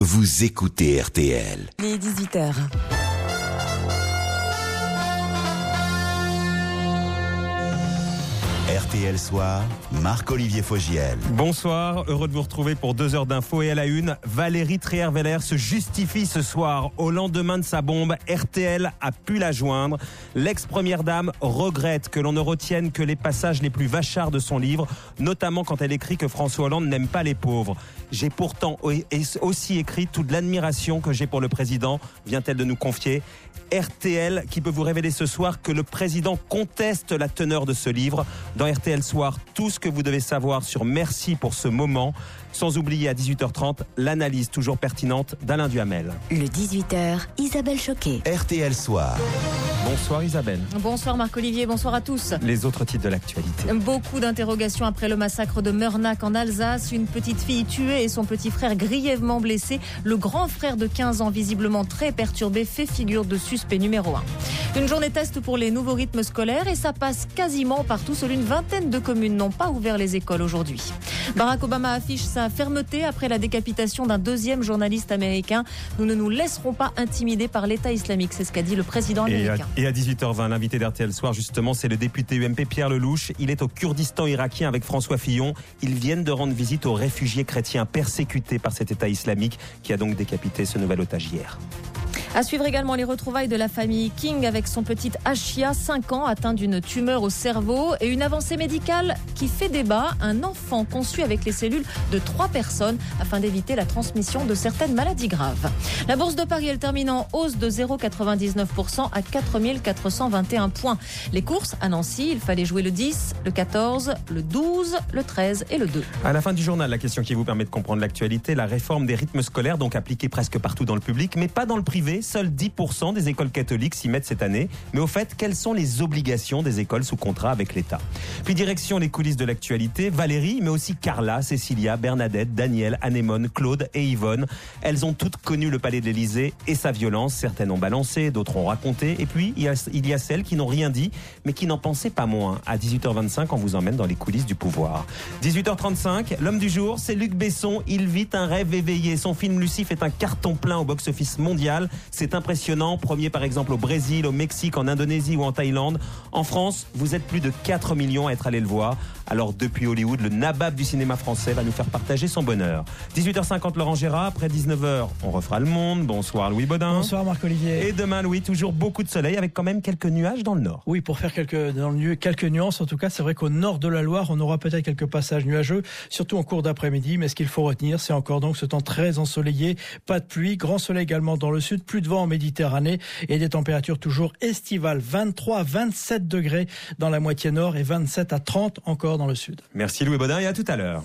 Vous écoutez RTL. Il est 18h. RTL Soir, Marc-Olivier Fogiel. Bonsoir, heureux de vous retrouver pour 2 heures d'infos. Et à la une, Valérie Trierweiler se justifie ce soir. Au lendemain de sa bombe, RTL a pu la joindre. L'ex-première dame regrette que l'on ne retienne que les passages les plus vachards de son livre, notamment quand elle écrit que François Hollande n'aime pas les pauvres. J'ai pourtant aussi écrit toute l'admiration que j'ai pour le président, vient-elle de nous confier. RTL qui peut vous révéler ce soir que le président conteste la teneur de ce livre. Dans RTL Soir, tout ce que vous devez savoir sur Merci pour ce moment. Sans oublier à 18h30, l'analyse toujours pertinente d'Alain Duhamel. Le 18h, Isabelle Choquet. RTL Soir. Bonsoir Isabelle. Bonsoir Marc-Olivier, bonsoir à tous. Les autres titres de l'actualité. Beaucoup d'interrogations après le massacre de Meurnac en Alsace. Une petite fille tuée et son petit frère grièvement blessé. Le grand frère de 15 ans, visiblement très perturbé, fait figure de suspect numéro 1. Une journée test pour les nouveaux rythmes scolaires et ça passe quasiment partout. Seule une vingtaine de communes n'ont pas ouvert les écoles aujourd'hui. Barack Obama affiche sa fermeté après la décapitation d'un deuxième journaliste américain. Nous ne nous laisserons pas intimider par l'État islamique, c'est ce qu'a dit le président américain. Et à 18h20, l'invité d'RTL Soir, justement, c'est le député UMP Pierre Lelouch. Il est au Kurdistan irakien avec François Fillon. Ils viennent de rendre visite aux réfugiés chrétiens persécutés par cet État islamique qui a donc décapité ce nouvel otage hier. À suivre également les retrouvailles de la famille King avec son petit Ashia, 5 ans, atteint d'une tumeur au cerveau et une avancée médicale qui fait débat. Un enfant conçu avec les cellules de 3 personnes afin d'éviter la transmission de certaines maladies graves. La bourse de Paris, elle termine en hausse de 0,99% à 4 421 points. Les courses à Nancy, il fallait jouer le 10, le 14, le 12, le 13 et le 2. À la fin du journal, la question qui vous permet de comprendre l'actualité, la réforme des rythmes scolaires, donc appliquée presque partout dans le public, mais pas dans le privé. Seuls 10% des écoles catholiques s'y mettent cette année. Mais au fait, quelles sont les obligations des écoles sous contrat avec l'État ? Puis direction les coulisses de l'actualité, Valérie, mais aussi Carla, Cécilia, Bernadette, Daniel, Anémone, Claude et Yvonne. Elles ont toutes connu le palais de l'Élysée et sa violence. Certaines ont balancé, d'autres ont raconté. Et puis, il y a celles qui n'ont rien dit, mais qui n'en pensaient pas moins. À 18h25, on vous emmène dans les coulisses du pouvoir. 18h35, l'homme du jour, c'est Luc Besson. Il vit un rêve éveillé. Son film Lucie fait un carton plein au box-office mondial. C'est impressionnant, premier par exemple au Brésil, au Mexique, en Indonésie ou en Thaïlande. En France, vous êtes plus de 4 millions à être allés le voir. Alors depuis Hollywood, le nabab du cinéma français va nous faire partager son bonheur. 18h50, Laurent Gérard, après 19h, on refera le monde. Bonsoir Louis Baudin. Bonsoir Marc-Olivier. Et demain Louis, toujours beaucoup de soleil avec quand même quelques nuages dans le nord. Oui, pour faire quelques nuances, en tout cas, c'est vrai qu'au nord de la Loire, on aura peut-être quelques passages nuageux, surtout en cours d'après-midi, mais ce qu'il faut retenir, c'est encore donc ce temps très ensoleillé, pas de pluie, grand soleil également dans le sud, plus de vent en Méditerranée et des températures toujours estivales, 23 à 27 degrés dans la moitié nord et 27 à 30 encore dans le sud. Merci Louis Baudin et à tout à l'heure.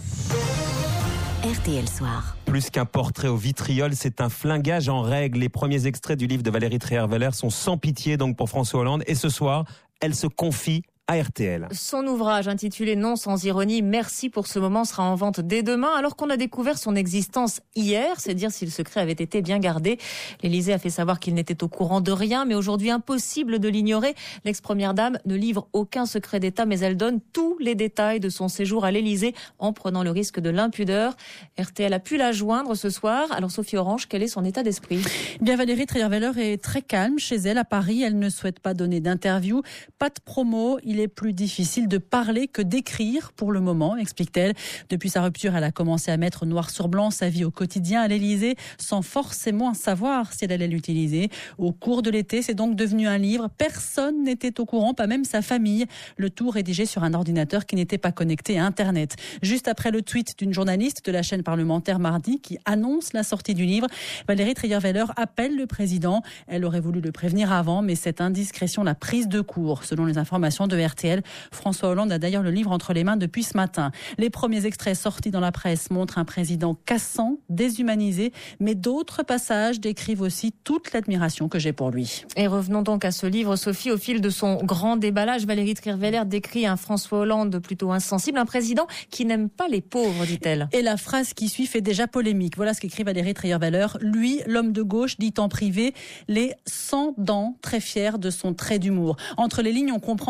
RTL Soir. Plus qu'un portrait au vitriol, c'est un flingage en règle. Les premiers extraits du livre de Valérie Trierweiler sont sans pitié donc pour François Hollande. Et ce soir, elle se confie à RTL. Son ouvrage intitulé Non sans ironie, Merci pour ce moment sera en vente dès demain alors qu'on a découvert son existence hier, c'est dire si le secret avait été bien gardé. L'Élysée a fait savoir qu'il n'était au courant de rien, mais aujourd'hui impossible de l'ignorer. L'ex-première dame ne livre aucun secret d'État, mais elle donne tous les détails de son séjour à l'Élysée en prenant le risque de l'impudeur. RTL a pu la joindre ce soir. Alors Sophie Orange, quel est son état d'esprit ? Bien, Valérie Trierweiler est très calme chez elle à Paris. Elle ne souhaite pas donner d'interview, pas de promo. Il est plus difficile de parler que d'écrire pour le moment, explique-t-elle. Depuis sa rupture, elle a commencé à mettre noir sur blanc sa vie au quotidien à l'Élysée, sans forcément savoir si elle allait l'utiliser. Au cours de l'été, c'est donc devenu un livre. Personne n'était au courant, pas même sa famille. Le tout rédigé sur un ordinateur qui n'était pas connecté à Internet. Juste après le tweet d'une journaliste de la chaîne parlementaire mardi qui annonce la sortie du livre, Valérie Trierweiler appelle le président. Elle aurait voulu le prévenir avant, mais cette indiscrétion l'a prise de court, selon les informations de RTL. François Hollande a d'ailleurs le livre entre les mains depuis ce matin. Les premiers extraits sortis dans la presse montrent un président cassant, déshumanisé, mais d'autres passages décrivent aussi toute l'admiration que j'ai pour lui. Et revenons donc à ce livre, Sophie. Au fil de son grand déballage, Valérie Trierweiler décrit un François Hollande plutôt insensible, un président qui n'aime pas les pauvres, dit-elle. Et la phrase qui suit fait déjà polémique. Voilà ce qu'écrit Valérie Trierweiler. Lui, l'homme de gauche, dit en privé les 100 dents, très fier de son trait d'humour. Entre les lignes, on comprend en fait que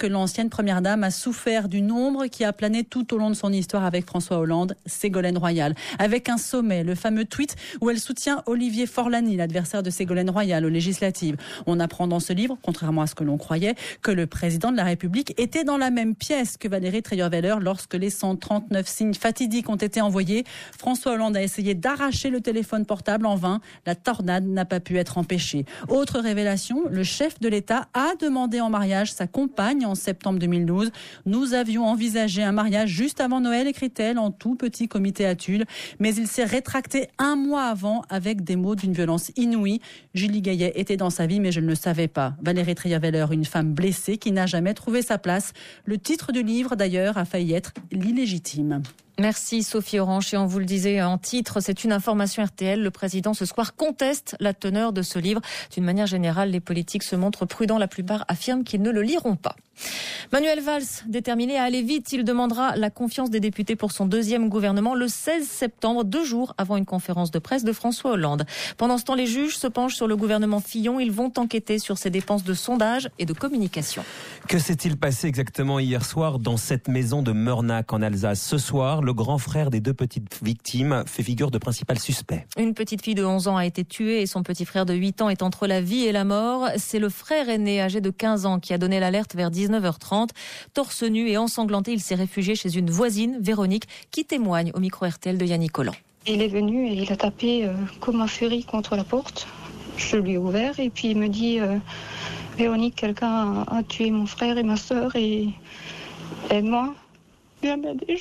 l'ancienne première dame a souffert d'une ombre qui a plané tout au long de son histoire avec François Hollande, Ségolène Royal. Avec un sommet, le fameux tweet où elle soutient Olivier Forlani, l'adversaire de Ségolène Royal aux législatives. On apprend dans ce livre, contrairement à ce que l'on croyait, que le président de la République était dans la même pièce que Valérie Trierweiler lorsque les 139 signes fatidiques ont été envoyés. François Hollande a essayé d'arracher le téléphone portable en vain. La tornade n'a pas pu être empêchée. Autre révélation, le chef de l'État a demandé en mariage sa compagne en septembre 2012. Nous avions envisagé un mariage juste avant Noël, écrit-elle, en tout petit comité à Tulle. Mais il s'est rétracté un mois avant avec des mots d'une violence inouïe. Julie Gaillet était dans sa vie, mais je ne le savais pas. Valérie Trierweiler, une femme blessée qui n'a jamais trouvé sa place. Le titre du livre, d'ailleurs, a failli être l'illégitime. Merci Sophie Orange. Et on vous le disait en titre, c'est une information RTL. Le président ce soir conteste la teneur de ce livre. D'une manière générale, les politiques se montrent prudents. La plupart affirment qu'ils ne le liront pas. Manuel Valls, déterminé à aller vite, il demandera la confiance des députés pour son deuxième gouvernement le 16 septembre, 2 jours avant une conférence de presse de François Hollande. Pendant ce temps, les juges se penchent sur le gouvernement Fillon. Ils vont enquêter sur ses dépenses de sondage et de communication. Que s'est-il passé exactement hier soir dans cette maison de Meurnac en Alsace? Ce soir, le grand frère des 2 petites victimes fait figure de principal suspect. Une petite fille de 11 ans a été tuée et son petit frère de 8 ans est entre la vie et la mort. C'est le frère aîné âgé de 15 ans qui a donné l'alerte vers 19h30. Torse nu et ensanglanté, il s'est réfugié chez une voisine, Véronique, qui témoigne au micro RTL de Yannick Collant. Il est venu et il a tapé comme un furie contre la porte. Je lui ai ouvert et puis il me dit Véronique, quelqu'un a tué mon frère et ma sœur et aide-moi. Viens m'aider.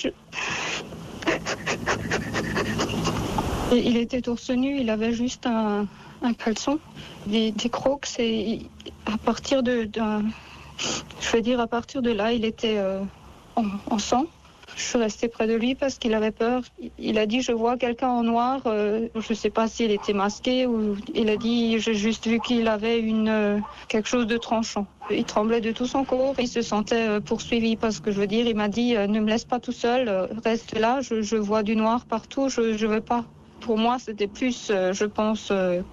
Et il était torse nu, il avait juste un caleçon, des crocs et à partir de là, il était en sang. Je suis restée près de lui parce qu'il avait peur. Il a dit, je vois quelqu'un en noir. Je ne sais pas s'il était masqué ou il a dit, j'ai juste vu qu'il avait quelque chose de tranchant. Il tremblait de tout son corps. Il se sentait poursuivi parce que il m'a dit, ne me laisse pas tout seul, reste là. Je vois du noir partout. Je ne veux pas. Pour moi, c'était plus, je pense,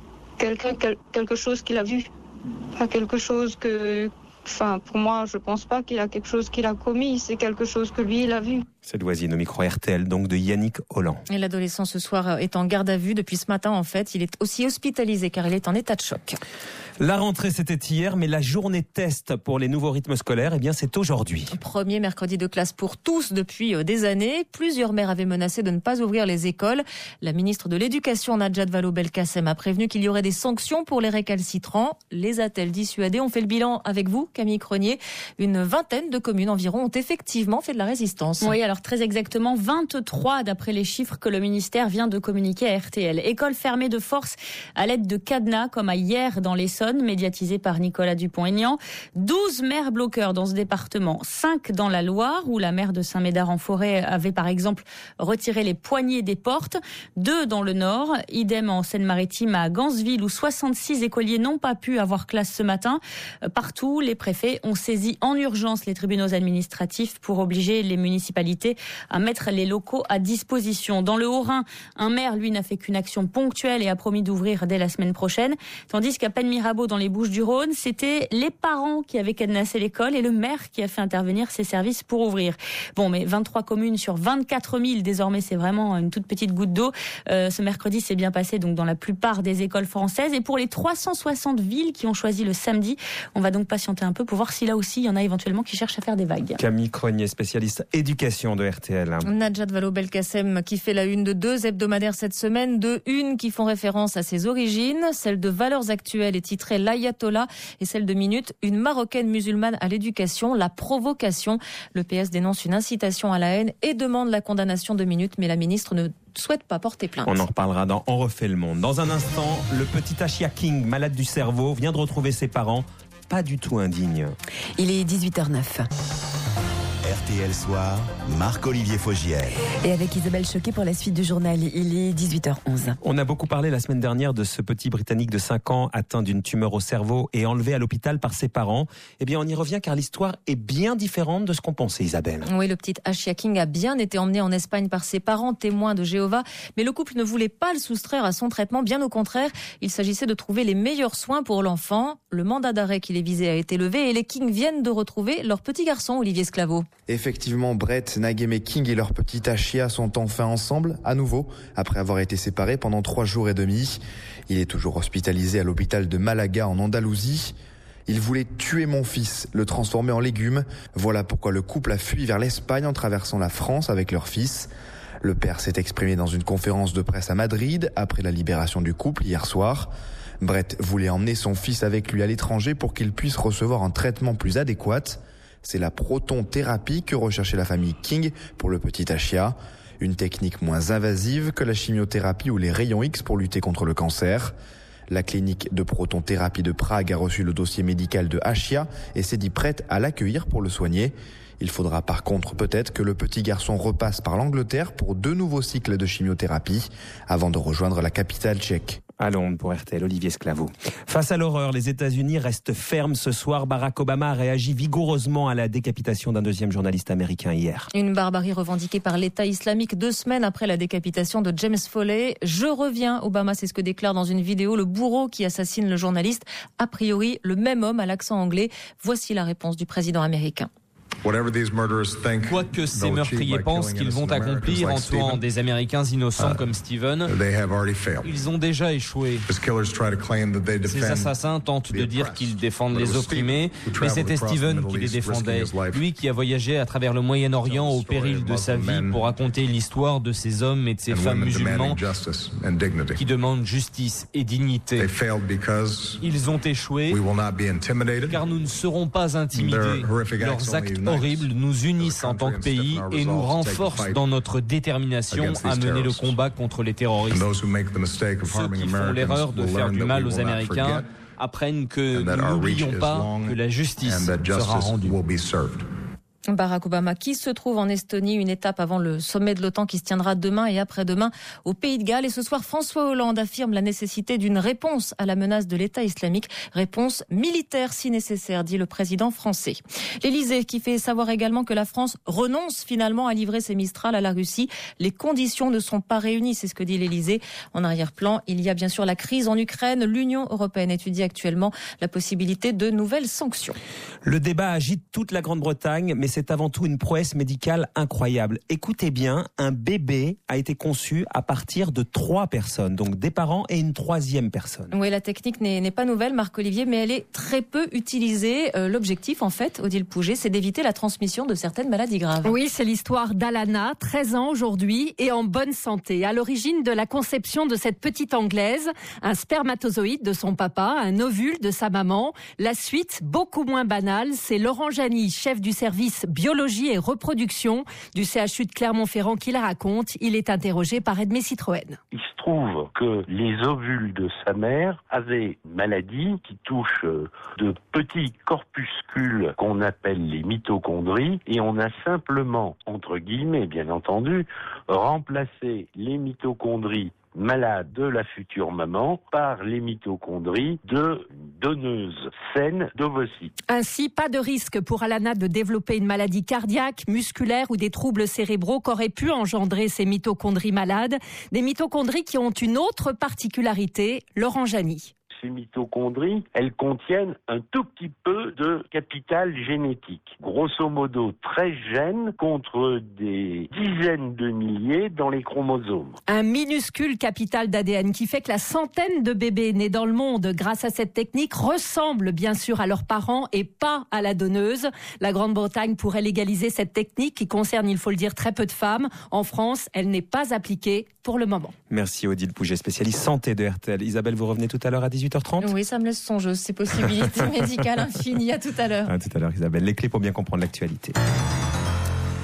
quelque chose qu'il a vu. Pas quelque chose que... pour moi, je pense pas qu'il a quelque chose qu'il a commis. C'est quelque chose que lui, il a vu. Cette voisine au micro RTL, donc de Yannick Holland. Et l'adolescent ce soir est en garde à vue depuis ce matin. En fait, il est aussi hospitalisé car il est en état de choc. La rentrée, c'était hier, mais la journée test pour les nouveaux rythmes scolaires, c'est aujourd'hui. Premier mercredi de classe pour tous depuis des années. Plusieurs maires avaient menacé de ne pas ouvrir les écoles. La ministre de l'Éducation, Najat Vallaud-Belkacem, a prévenu qu'il y aurait des sanctions pour les récalcitrants. Les a-t-elle dissuadés? On fait le bilan avec vous, Camille Cronier. Une vingtaine de communes environ ont effectivement fait de la résistance. Oui, alors très exactement 23 d'après les chiffres que le ministère vient de communiquer à RTL. Écoles fermées de force à l'aide de cadenas, comme à hier dans l'Essonne, médiatisé par Nicolas Dupont-Aignan. 12 maires bloqueurs dans ce département, 5 dans la Loire, où la maire de Saint-Médard-en-Forêt avait par exemple retiré les poignées des portes. 2 dans le Nord, idem en Seine-Maritime à Gansville, où 66 écoliers n'ont pas pu avoir classe ce matin. Partout, les préfets ont saisi en urgence les tribunaux administratifs pour obliger les municipalités à mettre les locaux à disposition. Dans le Haut-Rhin, un maire, lui, n'a fait qu'une action ponctuelle et a promis d'ouvrir dès la semaine prochaine. Tandis qu'à Penmirabeau, dans les Bouches-du-Rhône, c'était les parents qui avaient cadenassé l'école et le maire qui a fait intervenir ses services pour ouvrir. Bon, mais 23 communes sur 24 000, désormais, c'est vraiment une toute petite goutte d'eau. Ce mercredi, c'est bien passé donc dans la plupart des écoles françaises. Et pour les 360 villes qui ont choisi le samedi, on va donc patienter un peu pour voir si là aussi, il y en a éventuellement qui cherchent à faire des vagues. Camille Cronier, spécialiste éducation de RTL. Najat Vallaud-Belkacem qui fait la une de 2 hebdomadaires cette semaine, 2 unes qui font référence à ses origines. Celle de Valeurs Actuelles est titrée L'Ayatollah et celle de Minute, une Marocaine musulmane à l'éducation, la provocation. Le PS dénonce une incitation à la haine et demande la condamnation de Minute, mais la ministre ne souhaite pas porter plainte. On en reparlera dans On refait le monde. Dans un instant, le petit Ashia King, malade du cerveau, vient de retrouver ses parents, pas du tout indignes. Il est 18h09. RTL. RTL Soir, Marc-Olivier Fogiel. Et avec Isabelle Choquet pour la suite du journal, il est 18h11. On a beaucoup parlé la semaine dernière de ce petit Britannique de 5 ans atteint d'une tumeur au cerveau et enlevé à l'hôpital par ses parents. Eh bien, on y revient car l'histoire est bien différente de ce qu'on pensait, Isabelle. Oui, le petit Ashia King a bien été emmené en Espagne par ses parents, témoins de Jéhovah. Mais le couple ne voulait pas le soustraire à son traitement. Bien au contraire, il s'agissait de trouver les meilleurs soins pour l'enfant. Le mandat d'arrêt qui les visait a été levé et les King viennent de retrouver leur petit garçon, Olivier Sclavo. Effectivement, Brett, Nagem King et leur petite Ashia sont enfin ensemble, à nouveau, après avoir été séparés pendant 3 jours et demi. Il est toujours hospitalisé à l'hôpital de Malaga en Andalousie. Il voulait tuer mon fils, le transformer en légume. Voilà pourquoi le couple a fui vers l'Espagne en traversant la France avec leur fils. Le père s'est exprimé dans une conférence de presse à Madrid après la libération du couple hier soir. Brett voulait emmener son fils avec lui à l'étranger pour qu'il puisse recevoir un traitement plus adéquat. C'est la protonthérapie que recherchait la famille King pour le petit Ashia. Une technique moins invasive que la chimiothérapie ou les rayons X pour lutter contre le cancer. La clinique de protonthérapie de Prague a reçu le dossier médical de Ashia et s'est dit prête à l'accueillir pour le soigner. Il faudra par contre peut-être que le petit garçon repasse par l'Angleterre pour 2 nouveaux cycles de chimiothérapie avant de rejoindre la capitale tchèque. À Londres pour RTL, Olivier Sclavo. Face à l'horreur, les États-Unis restent fermes ce soir. Barack Obama a réagi vigoureusement à la décapitation d'un 2e journaliste américain hier. Une barbarie revendiquée par l'État islamique 2 semaines après la décapitation de James Foley. Je reviens, Obama, c'est ce que déclare dans une vidéo le bourreau qui assassine le journaliste. A priori, le même homme à l'accent anglais. Voici la réponse du président américain. Quoi que ces meurtriers pensent qu'ils vont accomplir en tuant des Américains innocents comme Steven, ils ont déjà échoué. Ces assassins tentent de dire qu'ils défendent les opprimés, mais c'était Steven qui les défendait. Lui qui a voyagé à travers le Moyen-Orient au péril de sa vie pour raconter l'histoire de ces hommes et de ces femmes musulmans qui demandent justice et dignité. Ils ont échoué car nous ne serons pas intimidés. Leurs actes horribles nous unissent en tant que pays et nous renforcent dans notre détermination à mener le combat contre les terroristes. Ceux qui font l'erreur de faire du mal aux Américains apprennent que nous n'oublions pas que la justice sera rendue. Barack Obama qui se trouve en Estonie, une étape avant le sommet de l'OTAN qui se tiendra demain et après-demain au Pays de Galles. Et ce soir, François Hollande affirme la nécessité d'une réponse à la menace de l'État islamique. Réponse militaire si nécessaire, dit le président français. L'Élysée qui fait savoir également que la France renonce finalement à livrer ses Mistral à la Russie. Les conditions ne sont pas réunies, c'est ce que dit l'Élysée. En arrière-plan, il y a bien sûr la crise en Ukraine. L'Union européenne étudie actuellement la possibilité de nouvelles sanctions. Le débat agite toute la Grande-Bretagne, mais c'est avant tout une prouesse médicale incroyable. Écoutez bien, un bébé a été conçu à partir de 3 personnes, donc des parents et une 3e personne. Oui, la technique n'est pas nouvelle, Marc-Olivier, mais elle est très peu utilisée. L'objectif, en fait, Odile Pouget, c'est d'éviter la transmission de certaines maladies graves. Oui, c'est l'histoire d'Alana, 13 ans aujourd'hui et en bonne santé. À l'origine de la conception de cette petite Anglaise, un spermatozoïde de son papa, un ovule de sa maman. La suite, beaucoup moins banale, c'est Laurent Jany, chef du service biologie et reproduction du CHU de Clermont-Ferrand qui la raconte. Il est interrogé par Edmé Citroën. Il se trouve que les ovules de sa mère avaient une maladie qui touche de petits corpuscules qu'on appelle les mitochondries et on a simplement, entre guillemets bien entendu, remplacé les mitochondries malade de la future maman par les mitochondries de donneuses saines d'ovocytes. Ainsi, pas de risque pour Alana de développer une maladie cardiaque, musculaire ou des troubles cérébraux qu'auraient pu engendrer ces mitochondries malades. Des mitochondries qui ont une autre particularité, Laurent Jany. Ces mitochondries, elles contiennent un tout petit peu de capital génétique. Grosso modo, 13 gènes contre des dizaines de milliers dans les chromosomes. Un minuscule capital d'ADN qui fait que la centaine de bébés nés dans le monde grâce à cette technique ressemblent bien sûr à leurs parents et pas à la donneuse. La Grande-Bretagne pourrait légaliser cette technique qui concerne, il faut le dire, très peu de femmes. En France, elle n'est pas appliquée pour le moment. Merci Odile Pouget, spécialiste santé de RTL. Isabelle, vous revenez tout à l'heure à 18h30 ? Oui, ça me laisse songeuse, ces possibilités médicales infinies. À tout à l'heure. À tout à l'heure Isabelle. Les clés pour bien comprendre l'actualité.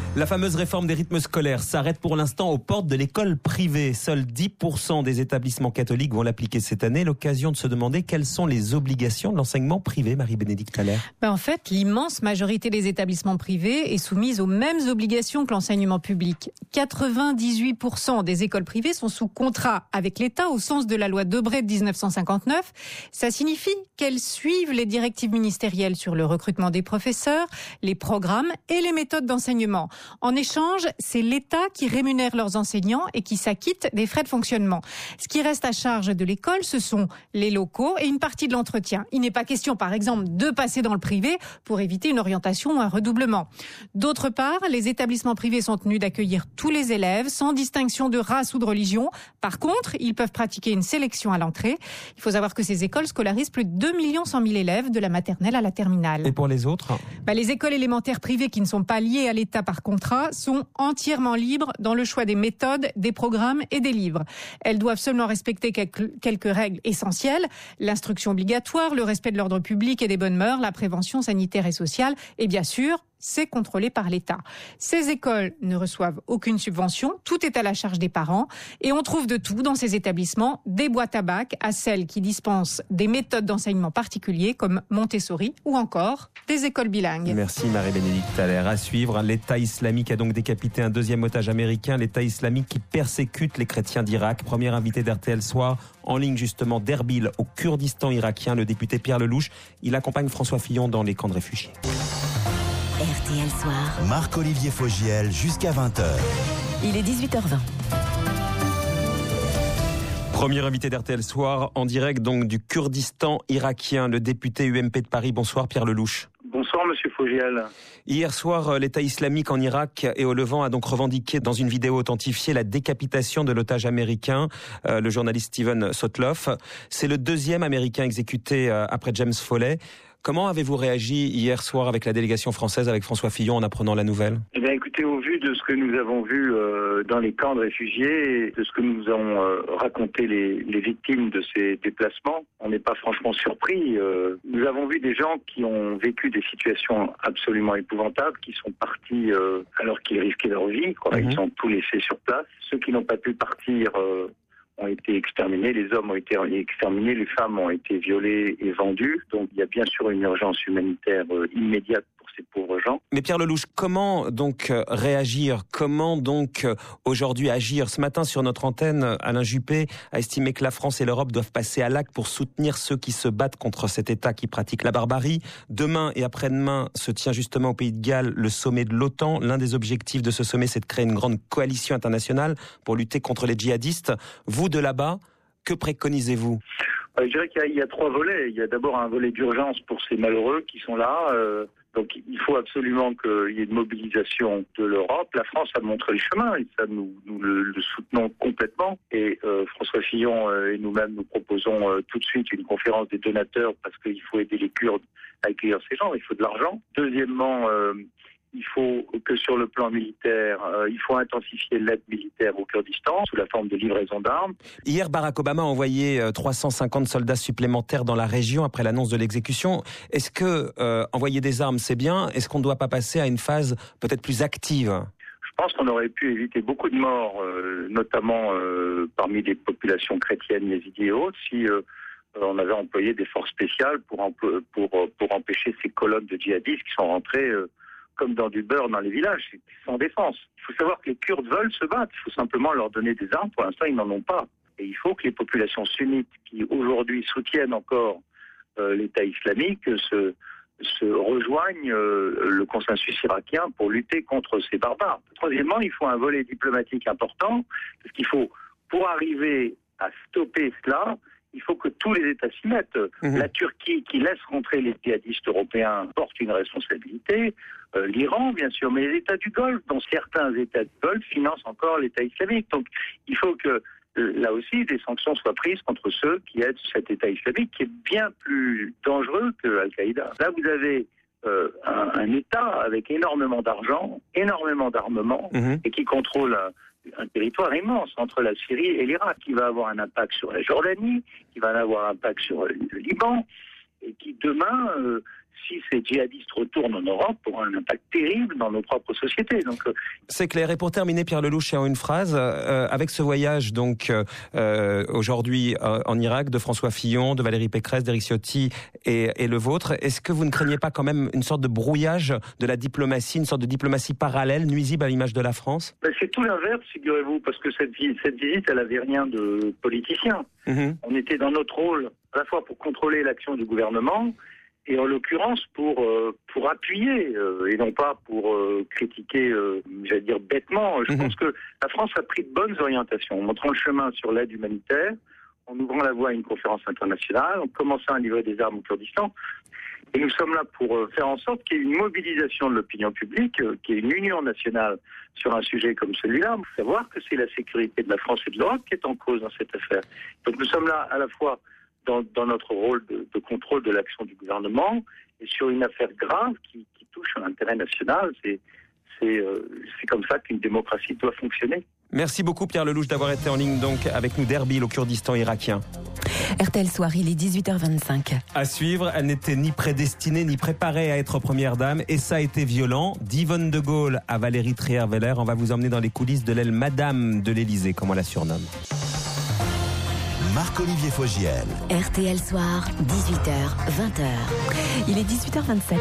La fameuse réforme des rythmes scolaires s'arrête pour l'instant aux portes de l'école privée. Seuls 10% des établissements catholiques vont l'appliquer cette année. L'occasion de se demander quelles sont les obligations de l'enseignement privé, Marie-Bénédicte Allaire. En fait, l'immense majorité des établissements privés est soumise aux mêmes obligations que l'enseignement public. 98% des écoles privées sont sous contrat avec l'État au sens de la loi Debré de 1959. Ça signifie qu'elles suivent les directives ministérielles sur le recrutement des professeurs, les programmes et les méthodes d'enseignement. En échange, c'est l'État qui rémunère leurs enseignants et qui s'acquitte des frais de fonctionnement. Ce qui reste à charge de l'école, ce sont les locaux et une partie de l'entretien. Il n'est pas question, par exemple, de passer dans le privé pour éviter une orientation ou un redoublement. D'autre part, les établissements privés sont tenus d'accueillir tous les élèves sans distinction de race ou de religion. Par contre, ils peuvent pratiquer une sélection à l'entrée. Il faut savoir que ces écoles scolarisent plus de 2 100 000 élèves de la maternelle à la terminale. Et pour les autres ? Les écoles élémentaires privées qui ne sont pas liées à l'État par contrat sont entièrement libres dans le choix des méthodes, des programmes et des livres. Elles doivent seulement respecter quelques règles essentielles, l'instruction obligatoire, le respect de l'ordre public et des bonnes mœurs, la prévention sanitaire et sociale et bien sûr, c'est contrôlé par l'État. Ces écoles ne reçoivent aucune subvention, tout est à la charge des parents et on trouve de tout dans ces établissements, des boîtes à bac à celles qui dispensent des méthodes d'enseignement particuliers comme Montessori ou encore des écoles bilingues. Merci Marie-Bénédicte Allaire. À suivre, l'État islamique a donc décapité un deuxième otage américain, l'État islamique qui persécute les chrétiens d'Irak. Premier invité d'RTL Soir, en ligne justement d'Erbil au Kurdistan irakien, le député Pierre Lelouch. Il accompagne François Fillon dans les camps de réfugiés. RTL Soir. Marc-Olivier Fogiel jusqu'à 20h. Il est 18h20. Premier invité d'RTL Soir en direct donc du Kurdistan irakien, le député UMP de Paris. Bonsoir Pierre Lelouch. Bonsoir Monsieur Fogiel. Hier soir, l'État islamique en Irak et au Levant a donc revendiqué dans une vidéo authentifiée la décapitation de l'otage américain, le journaliste Steven Sotloff. C'est le deuxième américain exécuté après James Foley. Comment avez-vous réagi hier soir avec la délégation française, avec François Fillon, en apprenant la nouvelle ? Eh bien, écoutez, au vu de ce que nous avons vu dans les camps de réfugiés, et de ce que nous ont raconté les victimes de ces déplacements, on n'est pas franchement surpris. Nous avons vu des gens qui ont vécu des situations absolument épouvantables, qui sont partis alors qu'ils risquaient leur vie, quoi. Ils ont tout laissé sur place. Ceux qui n'ont pas pu partir ont été exterminés, les hommes ont été exterminés, les femmes ont été violées et vendues. Donc il y a bien sûr une urgence humanitaire immédiate pour ces pauvres gens. Mais Pierre Lelouch, comment donc réagir ? Comment donc aujourd'hui agir ? Ce matin sur notre antenne, Alain Juppé a estimé que la France et l'Europe doivent passer à l'acte pour soutenir ceux qui se battent contre cet État qui pratique la barbarie. Demain et après-demain se tient justement au Pays de Galles le sommet de l'OTAN. L'un des objectifs de ce sommet, c'est de créer une grande coalition internationale pour lutter contre les djihadistes. Vous, de là-bas, que préconisez-vous ? Je dirais qu'il y a trois volets. Il y a d'abord un volet d'urgence pour ces malheureux qui sont là. Donc il faut absolument qu'il y ait une mobilisation de l'Europe. La France a montré le chemin et ça nous le soutenons complètement. Et François Fillon et nous-mêmes nous proposons tout de suite une conférence des donateurs parce qu'il faut aider les Kurdes à accueillir ces gens. Il faut de l'argent. Deuxièmement, il faut que sur le plan militaire, il faut intensifier l'aide militaire au Kurdistan sous la forme de livraison d'armes. Hier, Barack Obama a envoyé 350 soldats supplémentaires dans la région après l'annonce de l'exécution. Est-ce que envoyer des armes, c'est bien ? Est-ce qu'on ne doit pas passer à une phase peut-être plus active ? Je pense qu'on aurait pu éviter beaucoup de morts, notamment parmi les populations chrétiennes, yézidis et autres, si on avait employé des forces spéciales pour empêcher ces colonnes de djihadistes qui sont rentrés comme dans du beurre dans les villages, c'est sans défense. Il faut savoir que les Kurdes veulent se battre, il faut simplement leur donner des armes, pour l'instant ils n'en ont pas. Et il faut que les populations sunnites qui aujourd'hui soutiennent encore l'État islamique se rejoignent le consensus irakien pour lutter contre ces barbares. Troisièmement, il faut un volet diplomatique important, parce qu'il faut, pour arriver à stopper cela, il faut que tous les États s'y mettent. La Turquie, qui laisse rentrer les djihadistes européens, porte une responsabilité. L'Iran, bien sûr, mais les États du Golfe, dont certains États du Golfe financent encore l'État islamique. Donc, il faut que, là aussi, des sanctions soient prises contre ceux qui aident cet État islamique, qui est bien plus dangereux que Al-Qaïda. Là, vous avez un État avec énormément d'argent, énormément d'armement, et qui contrôle un territoire immense entre la Syrie et l'Irak, qui va avoir un impact sur la Jordanie, qui va avoir un impact sur le Liban, et qui demain, si ces djihadistes retournent en Europe, aura un impact terrible dans nos propres sociétés. Donc, c'est clair. Et pour terminer, Pierre Lelouch, en une phrase, avec ce voyage donc aujourd'hui en Irak de François Fillon, de Valérie Pécresse, d'Éric Ciotti et le vôtre, est-ce que vous ne craignez pas quand même une sorte de brouillage de la diplomatie, une sorte de diplomatie parallèle, nuisible à l'image de la France ? C'est tout l'inverse, figurez-vous, parce que cette visite, elle n'avait rien de politicien. On était dans notre rôle, à la fois pour contrôler l'action du gouvernement, et en l'occurrence pour appuyer, et non pas pour critiquer, j'allais dire bêtement. Je pense que la France a pris de bonnes orientations, en montrant le chemin sur l'aide humanitaire, en ouvrant la voie à une conférence internationale, en commençant à livrer des armes au Kurdistan. Et nous sommes là pour faire en sorte qu'il y ait une mobilisation de l'opinion publique, qu'il y ait une union nationale sur un sujet comme celui-là. Il faut savoir que c'est la sécurité de la France et de l'Europe qui est en cause dans cette affaire. Donc nous sommes là à la fois dans notre rôle de contrôle de l'action du gouvernement et sur une affaire grave qui touche à l'intérêt national. C'est comme ça qu'une démocratie doit fonctionner. Merci beaucoup Pierre Lelouch d'avoir été en ligne donc avec nous d'Erbil au Kurdistan irakien. RTL Soir, il est 18h25. À suivre, elle n'était ni prédestinée ni préparée à être première dame et ça a été violent. d'Yvonne de Gaulle à Valérie Trierweiler, on va vous emmener dans les coulisses de l'aile Madame de l'Élysée, comme on la surnomme. Marc-Olivier Fogiel. RTL Soir, 18h, 20h. Il est 18h27.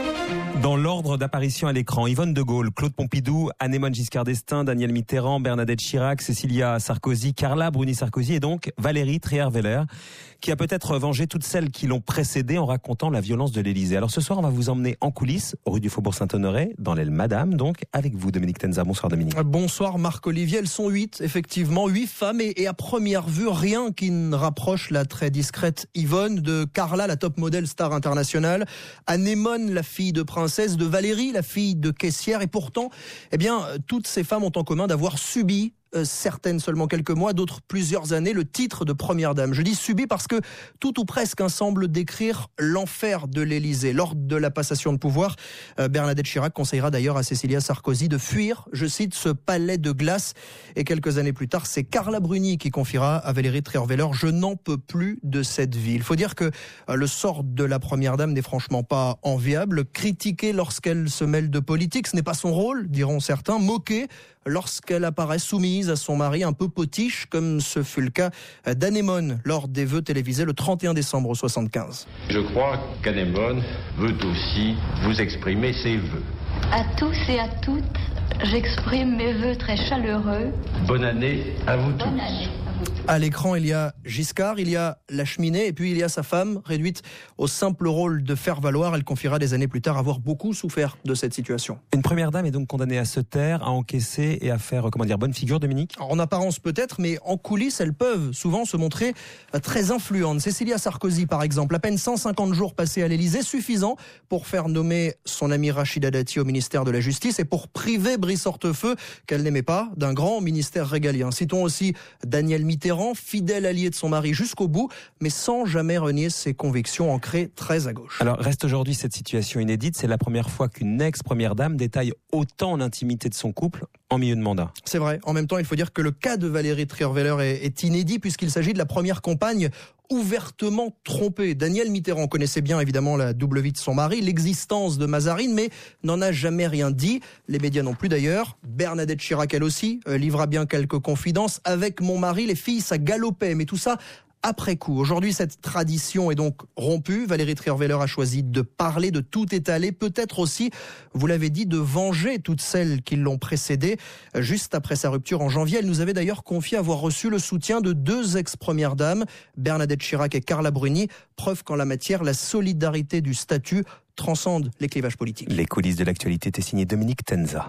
Dans l'ordre d'apparition à l'écran, Yvonne de Gaulle, Claude Pompidou, Anne-Émone Giscard d'Estaing, Daniel Mitterrand, Bernadette Chirac, Cécilia Sarkozy, Carla Bruni-Sarkozy et donc Valérie Trierweiler, qui a peut-être vengé toutes celles qui l'ont précédée en racontant la violence de l'Élysée. Alors ce soir, on va vous emmener en coulisses, rue du Faubourg Saint-Honoré, dans l'aile Madame, donc avec vous Dominique Tenza. Bonsoir Dominique. Bonsoir Marc-Olivier, elles sont 8, effectivement, 8 femmes et à première vue, rien qui ne rapproche la très discrète Yvonne de Carla, la top modèle star internationale, Anne-Émone, la fille de princesse, de Valérie, la fille de caissière, et pourtant, toutes ces femmes ont en commun d'avoir subi, certaines seulement quelques mois, d'autres plusieurs années, le titre de première dame. Je dis subi parce que tout ou presque semble décrire l'enfer de l'Élysée. Lors de la passation de pouvoir, Bernadette Chirac conseillera d'ailleurs à Cécilia Sarkozy de fuir, je cite, ce palais de glace. Et quelques années plus tard, c'est Carla Bruni qui confiera à Valérie Trierweiler « Je n'en peux plus de cette vie ». Il faut dire que le sort de la première dame n'est franchement pas enviable. Critiquer lorsqu'elle se mêle de politique, ce n'est pas son rôle, diront certains. Moquer lorsqu'elle apparaît soumise à son mari un peu potiche, comme ce fut le cas d'Anne-Émone lors des vœux télévisés le 31 décembre 1975. Je crois qu'Anne-Émone veut aussi vous exprimer ses vœux. À tous et à toutes, j'exprime mes vœux très chaleureux. Bonne année à vous tous. Bonne année. À l'écran, il y a Giscard, il y a la cheminée et puis il y a sa femme, réduite au simple rôle de faire valoir. Elle confiera des années plus tard avoir beaucoup souffert de cette situation. Une première dame est donc condamnée à se taire, à encaisser et à faire, bonne figure, Dominique ? En apparence peut-être, mais en coulisses, elles peuvent souvent se montrer très influentes. Cécilia Sarkozy, par exemple, à peine 150 jours passés à l'Élysée, suffisant pour faire nommer son ami Rachida Dati au ministère de la Justice et pour priver Brice Hortefeux, qu'elle n'aimait pas, d'un grand ministère régalien. Citons aussi Daniel Mitterrand, fidèle allié de son mari jusqu'au bout, mais sans jamais renier ses convictions ancrées très à gauche. Alors reste aujourd'hui cette situation inédite, c'est la première fois qu'une ex-première dame détaille autant l'intimité de son couple en milieu de mandat. C'est vrai, en même temps il faut dire que le cas de Valérie Trierweiler est inédit puisqu'il s'agit de la première compagne ouvertement trompée. Daniel Mitterrand connaissait bien évidemment la double vie de son mari, l'existence de Mazarine, mais n'en a jamais rien dit. Les médias non plus d'ailleurs. Bernadette Chirac, elle aussi, livra bien quelques confidences. Avec mon mari, les filles, ça galopait. Mais tout ça après coup. Aujourd'hui, cette tradition est donc rompue. Valérie Trierweiler a choisi de parler, de tout étaler, peut-être aussi, vous l'avez dit, de venger toutes celles qui l'ont précédée. Juste après sa rupture en janvier, elle nous avait d'ailleurs confié avoir reçu le soutien de 2 ex-premières dames, Bernadette Chirac et Carla Bruni, preuve qu'en la matière, la solidarité du statut transcende les clivages politiques. Les coulisses de l'actualité étaient signées Dominique Tenza.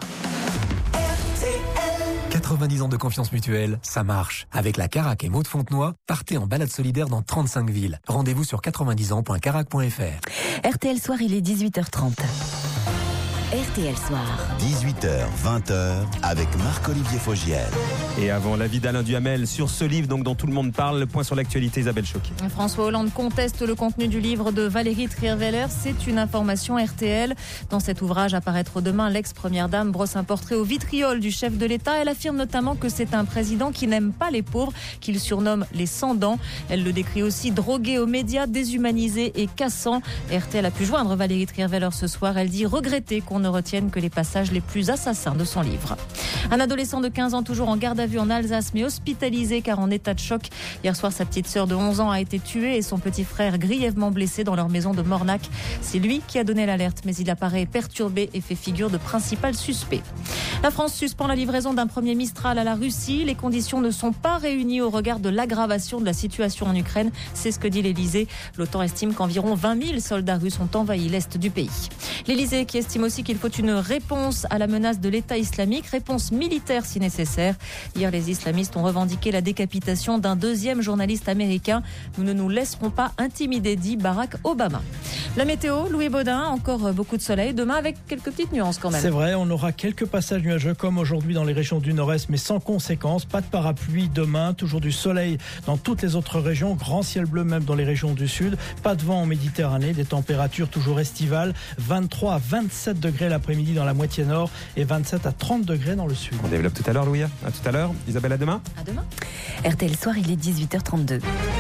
90 ans de confiance mutuelle, ça marche. Avec la Carac et Maud Fontenoy, partez en balade solidaire dans 35 villes. Rendez-vous sur 90ans.carac.fr. RTL Soir, il est 18h30. RTL Soir. 18h, 20h, avec Marc-Olivier Fogiel. Et avant l'avis d'Alain Duhamel sur ce livre donc, dont tout le monde parle, le point sur l'actualité, Isabelle Choquet. François Hollande conteste le contenu du livre de Valérie Trierweiler. C'est une information RTL. Dans cet ouvrage à paraître demain, l'ex-première dame brosse un portrait au vitriol du chef de l'État. Elle affirme notamment que c'est un président qui n'aime pas les pauvres, qu'il surnomme les sans-dents. Elle le décrit aussi drogué aux médias, déshumanisé et cassant. RTL a pu joindre Valérie Trierweiler ce soir. Elle dit regretter qu'on ne retienne que les passages les plus assassins de son livre. Un adolescent de 15 ans toujours en garde à vue en Alsace mais hospitalisé car en état de choc. Hier soir, sa petite sœur de 11 ans a été tuée et son petit frère grièvement blessé dans leur maison de Mornac. C'est lui qui a donné l'alerte mais il apparaît perturbé et fait figure de principal suspect. La France suspend la livraison d'un premier Mistral à la Russie. Les conditions ne sont pas réunies au regard de l'aggravation de la situation en Ukraine. C'est ce que dit l'Elysée. L'OTAN estime qu'environ 20 000 soldats russes ont envahi l'est du pays. L'Elysée qui estime aussi qu'il faut une réponse à la menace de l'État islamique, réponse militaire si nécessaire. Hier, les islamistes ont revendiqué la décapitation d'un deuxième journaliste américain. Nous ne nous laisserons pas intimider, dit Barack Obama. La météo, Louis Baudin, encore beaucoup de soleil. Demain, avec quelques petites nuances quand même. C'est vrai, on aura quelques passages nuageux comme aujourd'hui dans les régions du nord-est, mais sans conséquences. Pas de parapluie demain, toujours du soleil dans toutes les autres régions. Grand ciel bleu même dans les régions du sud. Pas de vent en Méditerranée, des températures toujours estivales. 23 à 27 degrés l'après-midi dans la moitié nord et 27 à 30 degrés dans le sud. On développe tout à l'heure, Louis. À tout à l'heure. Isabelle, à demain. À demain. RTL Soir, il est 18h32.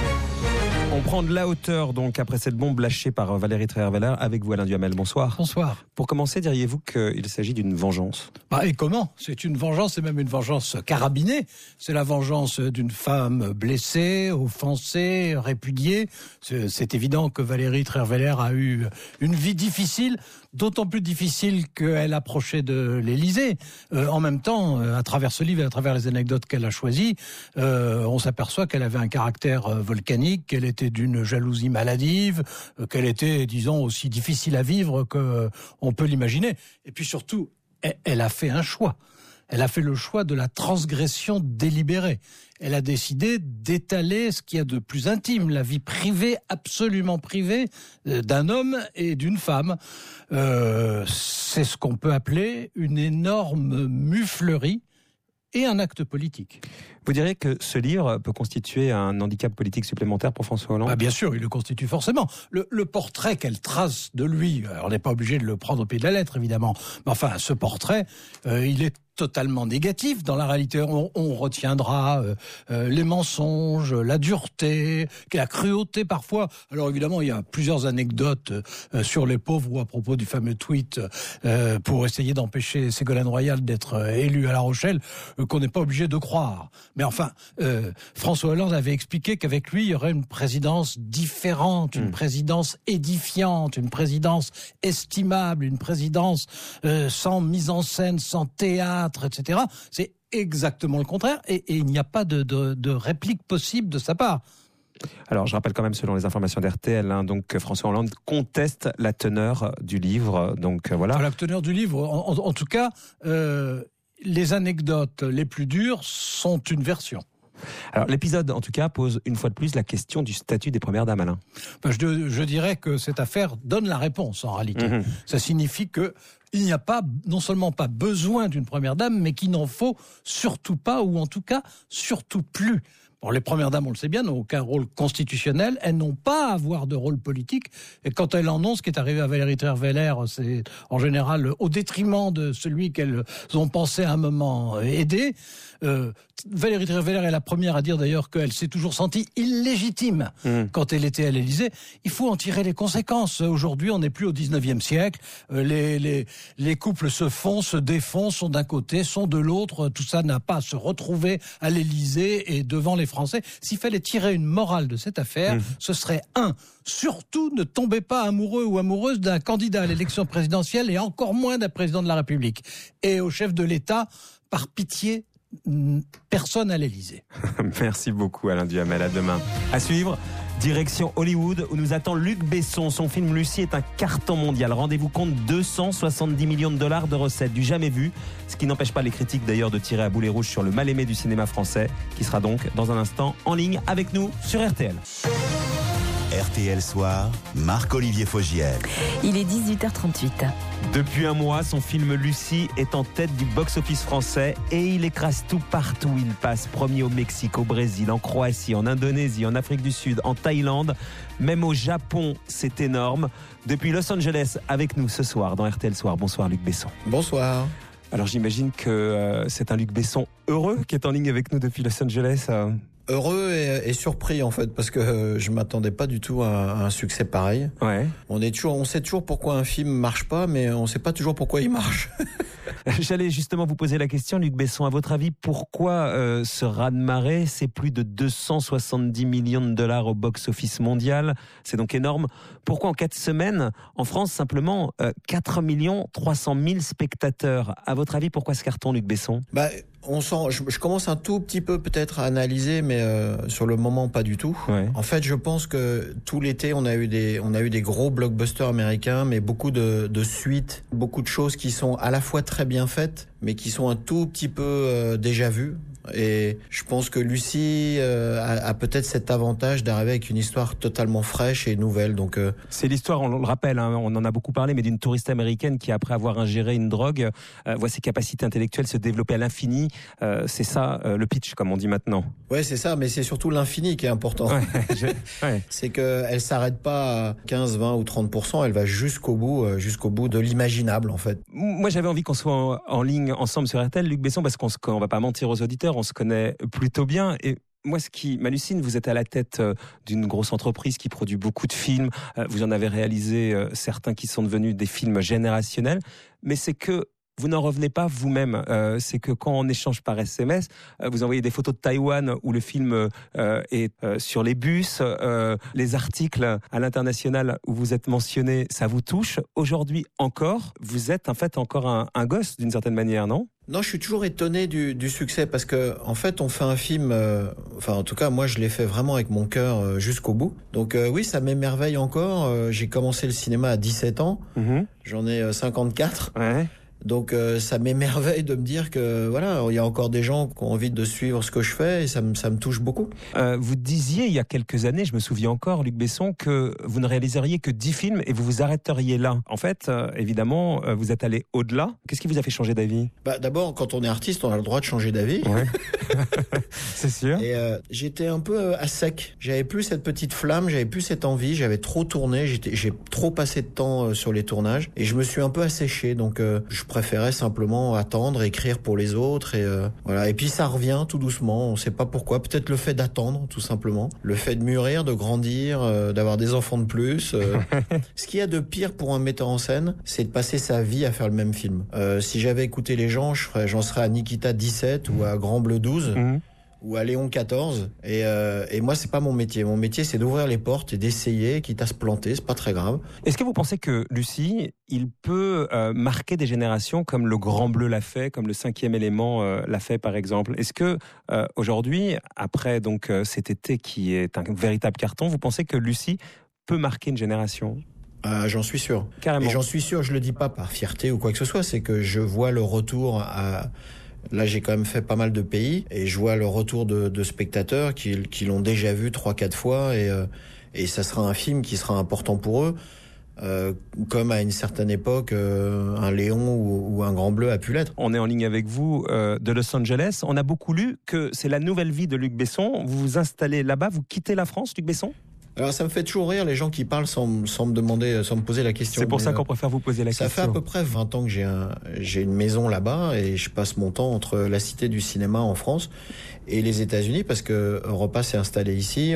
On prend de la hauteur donc après cette bombe lâchée par Valérie Trierweiler avec vous Alain Duhamel. Bonsoir. Bonsoir. Pour commencer, diriez-vous qu'il s'agit d'une vengeance ? Et comment ? C'est une vengeance, c'est même une vengeance carabinée. C'est la vengeance d'une femme blessée, offensée, répudiée. C'est évident que Valérie Trierweiler a eu une vie difficile, d'autant plus difficile qu'elle approchait de l'Élysée. En même temps, à travers ce livre et à travers les anecdotes qu'elle a choisies, on s'aperçoit qu'elle avait un caractère volcanique, qu'elle était d'une jalousie maladive, qu'elle était, disons, aussi difficile à vivre qu'on peut l'imaginer. Et puis surtout, elle a fait un choix. Elle a fait le choix de la transgression délibérée. Elle a décidé d'étaler ce qu'il y a de plus intime, la vie privée, absolument privée, d'un homme et d'une femme. C'est ce qu'on peut appeler une énorme muflerie et un acte politique. Vous diriez que ce livre peut constituer un handicap politique supplémentaire pour François Hollande ? Bien sûr, il le constitue forcément. Le portrait qu'elle trace de lui, on n'est pas obligé de le prendre au pied de la lettre, évidemment, mais enfin, ce portrait, il est totalement négatif. Dans la réalité, on retiendra les mensonges, la dureté, la cruauté parfois. Alors évidemment, il y a plusieurs anecdotes sur les pauvres ou à propos du fameux tweet pour essayer d'empêcher Ségolène Royal d'être élu à La Rochelle, qu'on n'est pas obligé de croire. Mais enfin, François Hollande avait expliqué qu'avec lui, il y aurait une présidence différente, une présidence édifiante, une présidence estimable, une présidence sans mise en scène, sans théâtre, etc. C'est exactement le contraire et il n'y a pas de réplique possible de sa part. Alors, je rappelle quand même, selon les informations d'RTL, donc François Hollande conteste la teneur du livre. Donc voilà. La teneur du livre, en tout cas, les anecdotes les plus dures sont une version. Alors, l'épisode, en tout cas, pose une fois de plus la question du statut des premières dames, Alain. Je dirais que cette affaire donne la réponse, en réalité. Ça signifie que il n'y a pas, non seulement pas besoin d'une première dame, mais qu'il n'en faut surtout pas, ou en tout cas, surtout plus. Bon, les premières dames, on le sait bien, n'ont aucun rôle constitutionnel. Elles n'ont pas à avoir de rôle politique. Et quand elles en ont, ce qui est arrivé à Valérie Trierweiler, c'est en général au détriment de celui qu'elles ont pensé à un moment aider. Valérie Trierweiler est la première à dire d'ailleurs qu'elle s'est toujours sentie illégitime quand elle était à l'Élysée. Il faut en tirer les conséquences. Aujourd'hui, on n'est plus au 19e siècle. Les couples se font, se défont, sont d'un côté, sont de l'autre. Tout ça n'a pas à se retrouver à l'Élysée et devant les Français. S'il fallait tirer une morale de cette affaire, ce serait surtout ne tombez pas amoureux ou amoureuse d'un candidat à l'élection présidentielle et encore moins d'un président de la République. Et au chef de l'État, par pitié, personne à l'Élysée. Merci beaucoup Alain Duhamel, à demain. À suivre, direction Hollywood où nous attend Luc Besson. Son film Lucie est un carton mondial. Rendez-vous compte, 270 millions de dollars de recettes, du jamais vu. Ce qui n'empêche pas les critiques d'ailleurs de tirer à boulet rouge sur le mal-aimé du cinéma français, qui sera donc dans un instant en ligne avec nous sur RTL. RTL Soir, Marc-Olivier Fogiel. Il est 18h38. Depuis un mois, son film Lucie est en tête du box-office français et il écrase tout partout. Il passe premier au Mexique, au Brésil, en Croatie, en Indonésie, en Afrique du Sud, en Thaïlande, même au Japon. C'est énorme. Depuis Los Angeles, avec nous ce soir dans RTL Soir. Bonsoir Luc Besson. Bonsoir. Alors j'imagine que c'est un Luc Besson heureux qui est en ligne avec nous depuis Los Angeles. Heureux et surpris en fait, parce que je m'attendais pas du tout à un succès pareil. Ouais. On sait toujours pourquoi un film marche pas, mais on sait pas toujours pourquoi il marche. J'allais justement vous poser la question, Luc Besson. À votre avis, pourquoi ce raz-de-marée? C'est plus de 270 millions de dollars au box-office mondial. C'est donc énorme. Pourquoi en 4 semaines, en France, simplement 4 300 000 spectateurs? À votre avis, pourquoi ce carton, Luc Besson? Je commence un tout petit peu peut-être à analyser, mais sur le moment pas du tout. Ouais. En fait, je pense que tout l'été on a eu des gros blockbusters américains, mais beaucoup de suites, beaucoup de choses qui sont à la fois très bien faites, mais qui sont un tout petit peu déjà vues. Et je pense que Lucie a peut-être cet avantage d'arriver avec une histoire totalement fraîche et nouvelle. Donc c'est l'histoire, on le rappelle, hein, on en a beaucoup parlé, mais d'une touriste américaine qui, après avoir ingéré une drogue, voit ses capacités intellectuelles se développer à l'infini. C'est ça le pitch, comme on dit maintenant. Ouais, c'est ça, mais c'est surtout l'infini qui est important. Ouais. C'est qu'elle s'arrête pas à 15, 20 ou 30%, elle va jusqu'au bout de l'imaginable en fait. Moi, j'avais envie qu'on soit en ligne ensemble sur RTL, Luc Besson, parce qu'on va pas mentir aux auditeurs, on se connaît plutôt bien. Et moi, ce qui m'hallucine, vous êtes à la tête d'une grosse entreprise qui produit beaucoup de films. Vous en avez réalisé certains qui sont devenus des films générationnels. Mais c'est que vous n'en revenez pas vous-même. C'est que quand on échange par SMS, vous envoyez des photos de Taïwan où le film est sur les bus, les articles à l'international où vous êtes mentionné, ça vous touche. Aujourd'hui encore, vous êtes en fait encore un gosse d'une certaine manière, non ? Non, je suis toujours étonné du succès parce que en fait, on fait un film. En tout cas, moi, je l'ai fait vraiment avec mon cœur jusqu'au bout. Donc oui, ça m'émerveille encore. J'ai commencé le cinéma à 17 ans. J'en ai 54. Ouais. Donc ça m'émerveille de me dire que voilà, il y a encore des gens qui ont envie de suivre ce que je fais et ça me touche beaucoup. Vous disiez il y a quelques années, je me souviens encore, Luc Besson, que vous ne réaliseriez que 10 films et vous vous arrêteriez là. En fait, évidemment, vous êtes allé au-delà. Qu'est-ce qui vous a fait changer d'avis ? D'abord, quand on est artiste, on a le droit de changer d'avis. Ouais. C'est sûr. Et j'étais un peu à sec. J'avais plus cette petite flamme, j'avais plus cette envie. J'avais trop tourné, j'ai trop passé de temps sur les tournages et je me suis un peu asséché. Donc je préférais simplement attendre, écrire pour les autres et voilà. Et puis ça revient tout doucement, on sait pas pourquoi, peut-être le fait d'attendre tout simplement, le fait de mûrir, de grandir, d'avoir des enfants de plus. Ce qu'il y a de pire pour un metteur en scène, c'est de passer sa vie à faire le même film. Si j'avais écouté les gens, j'en serais à Nikita 17 ou à Grand Bleu 12. Ou à Léon 14 et moi c'est pas mon métier. Mon métier c'est d'ouvrir les portes et d'essayer, quitte à se planter, c'est pas très grave. Est-ce que vous pensez que Lucie, il peut marquer des générations comme Le Grand Bleu l'a fait, comme Le Cinquième Élément l'a fait par exemple? Est-ce que aujourd'hui, après donc cet été qui est un véritable carton, vous pensez que Lucie peut marquer une génération? J'en suis sûr. Carrément. Et j'en suis sûr, je le dis pas par fierté ou quoi que ce soit, c'est que je vois le retour à... Là, j'ai quand même fait pas mal de pays et je vois le retour de spectateurs qui l'ont déjà vu 3-4 fois et ça sera un film qui sera important pour eux, comme à une certaine époque un Léon ou un Grand Bleu a pu l'être. On est en ligne avec vous de Los Angeles. On a beaucoup lu que c'est la nouvelle vie de Luc Besson. Vous vous installez là-bas, vous quittez la France, Luc Besson ? Alors ça me fait toujours rire les gens qui parlent sans me poser la question. C'est pour ça qu'on préfère vous poser la question. Ça fait à peu près 20 ans que j'ai une maison là-bas et je passe mon temps entre la Cité du Cinéma en France et les États-Unis parce que Europa s'est installé ici.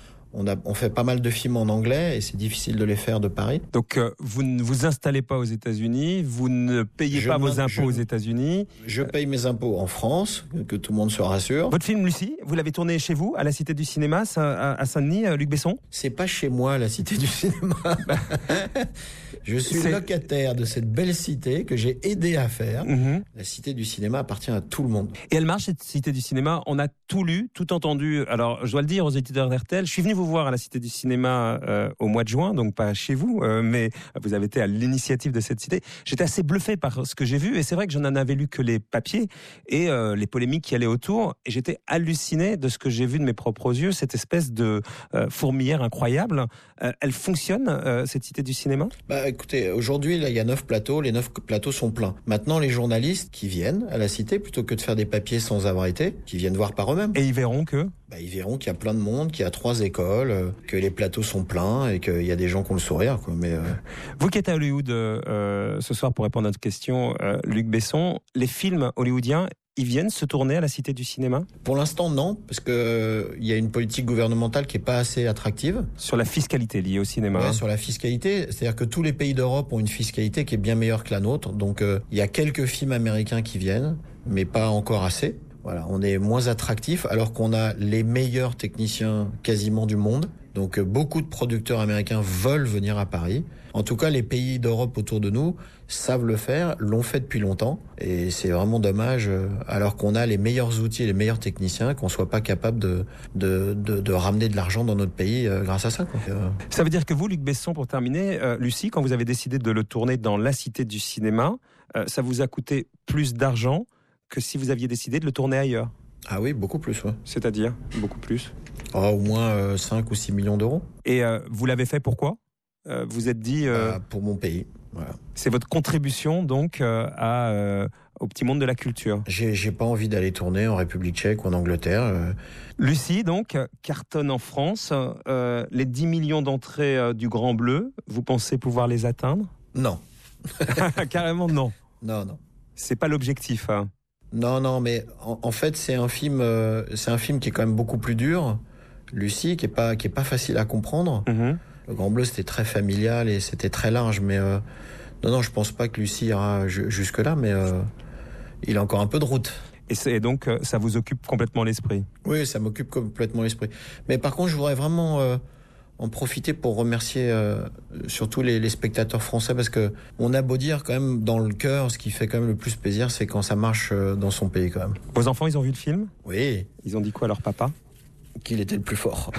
On fait pas mal de films en anglais et c'est difficile de les faire de Paris. Donc vous ne vous installez pas aux États-Unis, vous ne payez pas vos impôts aux États-Unis. Je paye mes impôts en France, que tout le monde se rassure. Votre film Lucie, vous l'avez tourné chez vous, à la Cité du Cinéma, à Saint-Denis, Luc Besson ? C'est pas chez moi, la Cité du Cinéma. Je suis locataire de cette belle cité que j'ai aidé à faire. La Cité du Cinéma appartient à tout le monde. Et elle marche, cette Cité du Cinéma. On a tout lu, tout entendu. Alors, je dois le dire aux éditeurs d'RTL, je suis venu vous vous voir à la Cité du Cinéma au mois de juin, donc pas chez vous, mais vous avez été à l'initiative de cette cité. J'étais assez bluffé par ce que j'ai vu, et c'est vrai que je n'en avais lu que les papiers et les polémiques qui allaient autour, et j'étais halluciné de ce que j'ai vu de mes propres yeux, cette espèce de fourmilière incroyable. Elle fonctionne, cette Cité du Cinéma ? Écoutez, aujourd'hui, là, il y a 9 plateaux, les 9 plateaux sont pleins. Maintenant, les journalistes qui viennent à la Cité, plutôt que de faire des papiers sans avoir été, qui viennent voir par eux-mêmes. Et ils verront que ils verront qu'il y a plein de monde, qu'il y a 3 écoles, que les plateaux sont pleins et qu'il y a des gens qui ont le sourire, quoi. Mais vous qui êtes à Hollywood ce soir pour répondre à notre question, Luc Besson, les films hollywoodiens, ils viennent se tourner à la Cité du Cinéma ? Pour l'instant, non, parce que il y a une politique gouvernementale qui est pas assez attractive. Sur la fiscalité liée au cinéma. Ouais, sur la fiscalité, c'est-à-dire que tous les pays d'Europe ont une fiscalité qui est bien meilleure que la nôtre. Donc, il y a quelques films américains qui viennent, mais pas encore assez. Voilà, on est moins attractif, alors qu'on a les meilleurs techniciens quasiment du monde. Donc, beaucoup de producteurs américains veulent venir à Paris. En tout cas, les pays d'Europe autour de nous savent le faire, l'ont fait depuis longtemps. Et c'est vraiment dommage, alors qu'on a les meilleurs outils et les meilleurs techniciens, qu'on soit pas capable de ramener de l'argent dans notre pays grâce à ça, quoi. Ça veut dire que vous, Luc Besson, pour terminer, Lucie, quand vous avez décidé de le tourner dans la Cité du Cinéma, ça vous a coûté plus d'argent que si vous aviez décidé de le tourner ailleurs ? Ah oui, beaucoup plus, ouais. C'est-à-dire beaucoup plus ? Au moins 5 ou 6 millions d'euros. Et vous l'avez fait pourquoi ? Vous êtes dit... pour mon pays, voilà. C'est votre contribution donc au petit monde de la culture. J'ai pas envie d'aller tourner en République tchèque ou en Angleterre. Lucie, donc, cartonne en France. Les 10 millions d'entrées du Grand Bleu, vous pensez pouvoir les atteindre ? Non. Carrément non. Non. C'est pas l'objectif, hein. Non, mais en fait, c'est un film qui est quand même beaucoup plus dur. Lucie, qui est pas facile à comprendre. Mm-hmm. Le Grand Bleu, c'était très familial et c'était très large, mais non, je pense pas que Lucie ira jusque-là, mais il a encore un peu de route. Et donc, ça vous occupe complètement l'esprit ? Oui, ça m'occupe complètement l'esprit. Mais par contre, je voudrais vraiment en profiter pour remercier surtout les spectateurs français, parce que on a beau dire quand même dans le cœur, ce qui fait quand même le plus plaisir, c'est quand ça marche dans son pays quand même. Vos enfants, ils ont vu le film ? Oui. Ils ont dit quoi à leur papa ? Qu'il était le plus fort.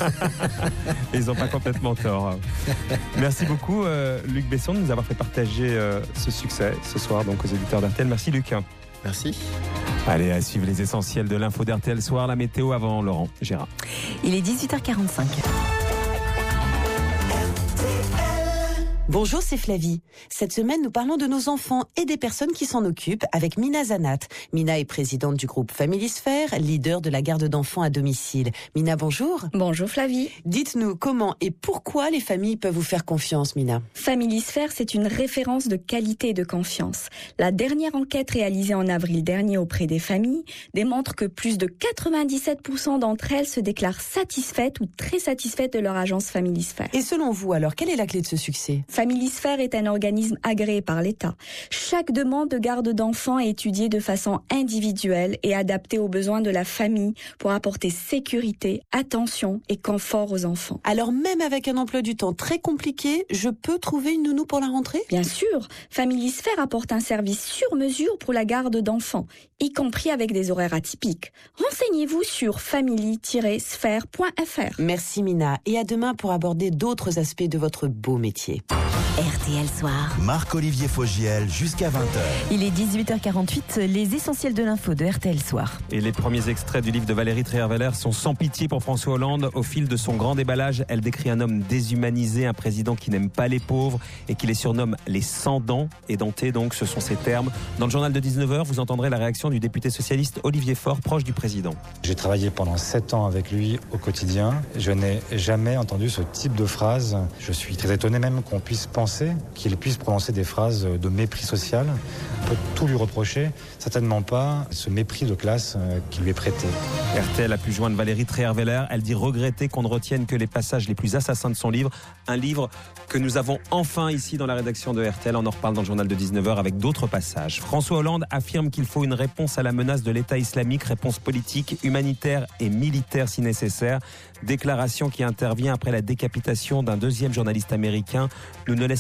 Ils n'ont pas complètement tort. Merci beaucoup Luc Besson de nous avoir fait partager ce succès ce soir donc aux éditeurs d'RTL. Merci Luc. Merci. Allez, à suivre les essentiels de l'info d'RTL Soir, la météo avant Laurent Gérard. Il est 18h45. Bonjour, c'est Flavie. Cette semaine, nous parlons de nos enfants et des personnes qui s'en occupent avec Mina Zanat. Mina est présidente du groupe Familysphère, leader de la garde d'enfants à domicile. Mina, bonjour. Bonjour Flavie. Dites-nous comment et pourquoi les familles peuvent vous faire confiance, Mina. Familysphère, c'est une référence de qualité et de confiance. La dernière enquête réalisée en avril dernier auprès des familles démontre que plus de 97% d'entre elles se déclarent satisfaites ou très satisfaites de leur agence Familysphère. Et selon vous, alors, quelle est la clé de ce succès ? Familysphère est un organisme agréé par l'État. Chaque demande de garde d'enfants est étudiée de façon individuelle et adaptée aux besoins de la famille pour apporter sécurité, attention et confort aux enfants. Alors même avec un emploi du temps très compliqué, je peux trouver une nounou pour la rentrée ? Bien sûr, Familysphère apporte un service sur mesure pour la garde d'enfants, y compris avec des horaires atypiques. Renseignez-vous sur family-sphère.fr. Merci Mina, et à demain pour aborder d'autres aspects de votre beau métier. RTL Soir. Marc-Olivier Fogiel jusqu'à 20h. Il est 18h48, les essentiels de l'info de RTL Soir. Et les premiers extraits du livre de Valérie Trierweiler sont sans pitié pour François Hollande. Au fil de son grand déballage, elle décrit un homme déshumanisé, un président qui n'aime pas les pauvres et qui les surnomme les sans-dents. Édentés donc, ce sont ses termes. Dans le journal de 19h, vous entendrez la réaction du député socialiste Olivier Faure, proche du président. J'ai travaillé pendant 7 ans avec lui au quotidien. Je n'ai jamais entendu ce type de phrase. Je suis très étonné même qu'on puisse penser qu'il puisse prononcer des phrases de mépris social. On peut tout lui reprocher, certainement pas ce mépris de classe qui lui est prêté. RTL a pu joindre Valérie Trierweiler. Elle dit regretter qu'on ne retienne que les passages les plus assassins de son livre. Un livre que nous avons enfin ici dans la rédaction de RTL. On en reparle dans le journal de 19h avec d'autres passages. François Hollande affirme qu'il faut une réponse à la menace de l'État islamique, réponse politique, humanitaire et militaire si nécessaire. Déclaration qui intervient après la décapitation d'un deuxième journaliste américain. Nous ne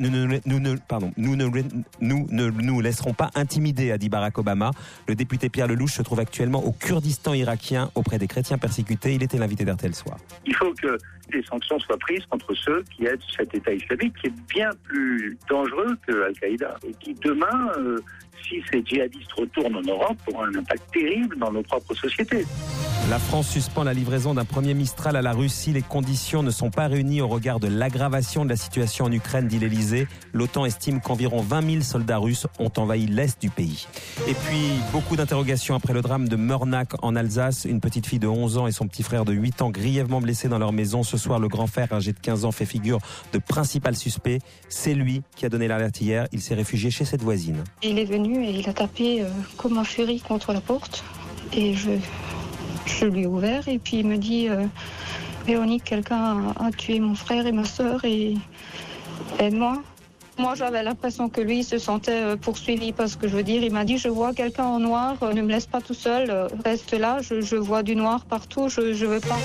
nous laisserons pas intimider, a dit Barack Obama. Le député Pierre Lelouch se trouve actuellement au Kurdistan irakien auprès des chrétiens persécutés. Il était l'invité d'RTL Soir. Il faut que des sanctions soient prises contre ceux qui aident cet État islamique qui est bien plus dangereux que Al-Qaïda et qui demain, si ces djihadistes retournent en Europe, auront un impact terrible dans nos propres sociétés. La France suspend la livraison d'un premier Mistral à la Russie. Les conditions ne sont pas réunies au regard de l'aggravation de la situation en Ukraine, dit l'Elysée. L'OTAN estime qu'environ 20 000 soldats russes ont envahi l'est du pays. Et puis, beaucoup d'interrogations après le drame de Meurnac en Alsace. Une petite fille de 11 ans et son petit frère de 8 ans grièvement blessés dans leur maison. Ce soir, le grand frère âgé de 15 ans fait figure de principal suspect. C'est lui qui a donné l'alerte hier. Il s'est réfugié chez cette voisine. Il est venu et il a tapé comme un furie contre la porte. Et je lui ai ouvert et puis il me dit Véronique, quelqu'un a tué mon frère et ma sœur et aide-moi. Moi j'avais l'impression que lui se sentait poursuivi parce que je veux dire, il m'a dit je vois quelqu'un en noir, ne me laisse pas tout seul, reste là, je vois du noir partout, je veux pas.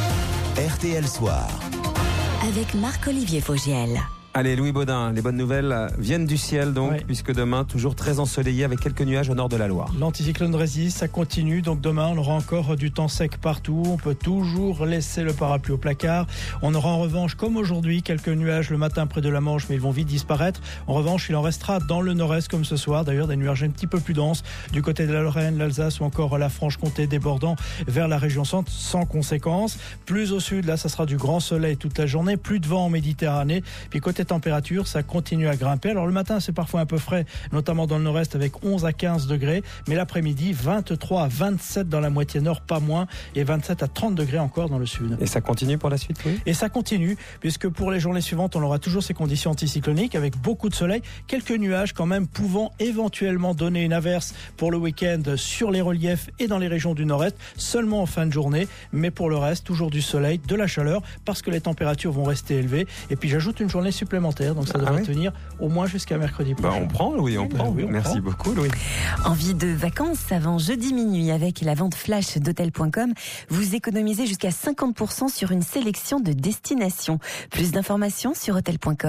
RTL Soir. Avec Marc-Olivier Fogiel. Allez, Louis Baudin, les bonnes nouvelles viennent du ciel donc, puisque demain, toujours très ensoleillé avec quelques nuages au nord de la Loire. L'anticyclone résiste, ça continue, donc demain on aura encore du temps sec partout, on peut toujours laisser le parapluie au placard. On aura en revanche, comme aujourd'hui, quelques nuages le matin près de la Manche, mais ils vont vite disparaître. En revanche, il en restera dans le nord-est comme ce soir, d'ailleurs des nuages un petit peu plus denses du côté de la Lorraine, l'Alsace ou encore la Franche-Comté débordant vers la région centre sans conséquence. Plus au sud, là ça sera du grand soleil toute la journée, plus de vent en Méditerranée, puis côté température, ça continue à grimper. Alors le matin, c'est parfois un peu frais, notamment dans le nord-est avec 11 à 15 degrés, mais l'après-midi, 23 à 27 dans la moitié nord, pas moins, et 27 à 30 degrés encore dans le sud. Et ça continue pour la suite, oui ? Et ça continue, puisque pour les journées suivantes, on aura toujours ces conditions anticycloniques avec beaucoup de soleil, quelques nuages quand même pouvant éventuellement donner une averse pour le week-end sur les reliefs et dans les régions du nord-est, seulement en fin de journée, mais pour le reste, toujours du soleil, de la chaleur, parce que les températures vont rester élevées. Et puis j'ajoute une journée supplémentaire, donc ça devrait tenir au moins jusqu'à mercredi prochain. On prend, Louis, on prend. Merci beaucoup, Louis. Envie de vacances avant jeudi minuit avec la vente flash d'hôtel.com. Vous économisez jusqu'à 50% sur une sélection de destinations. Plus d'informations sur hôtel.com.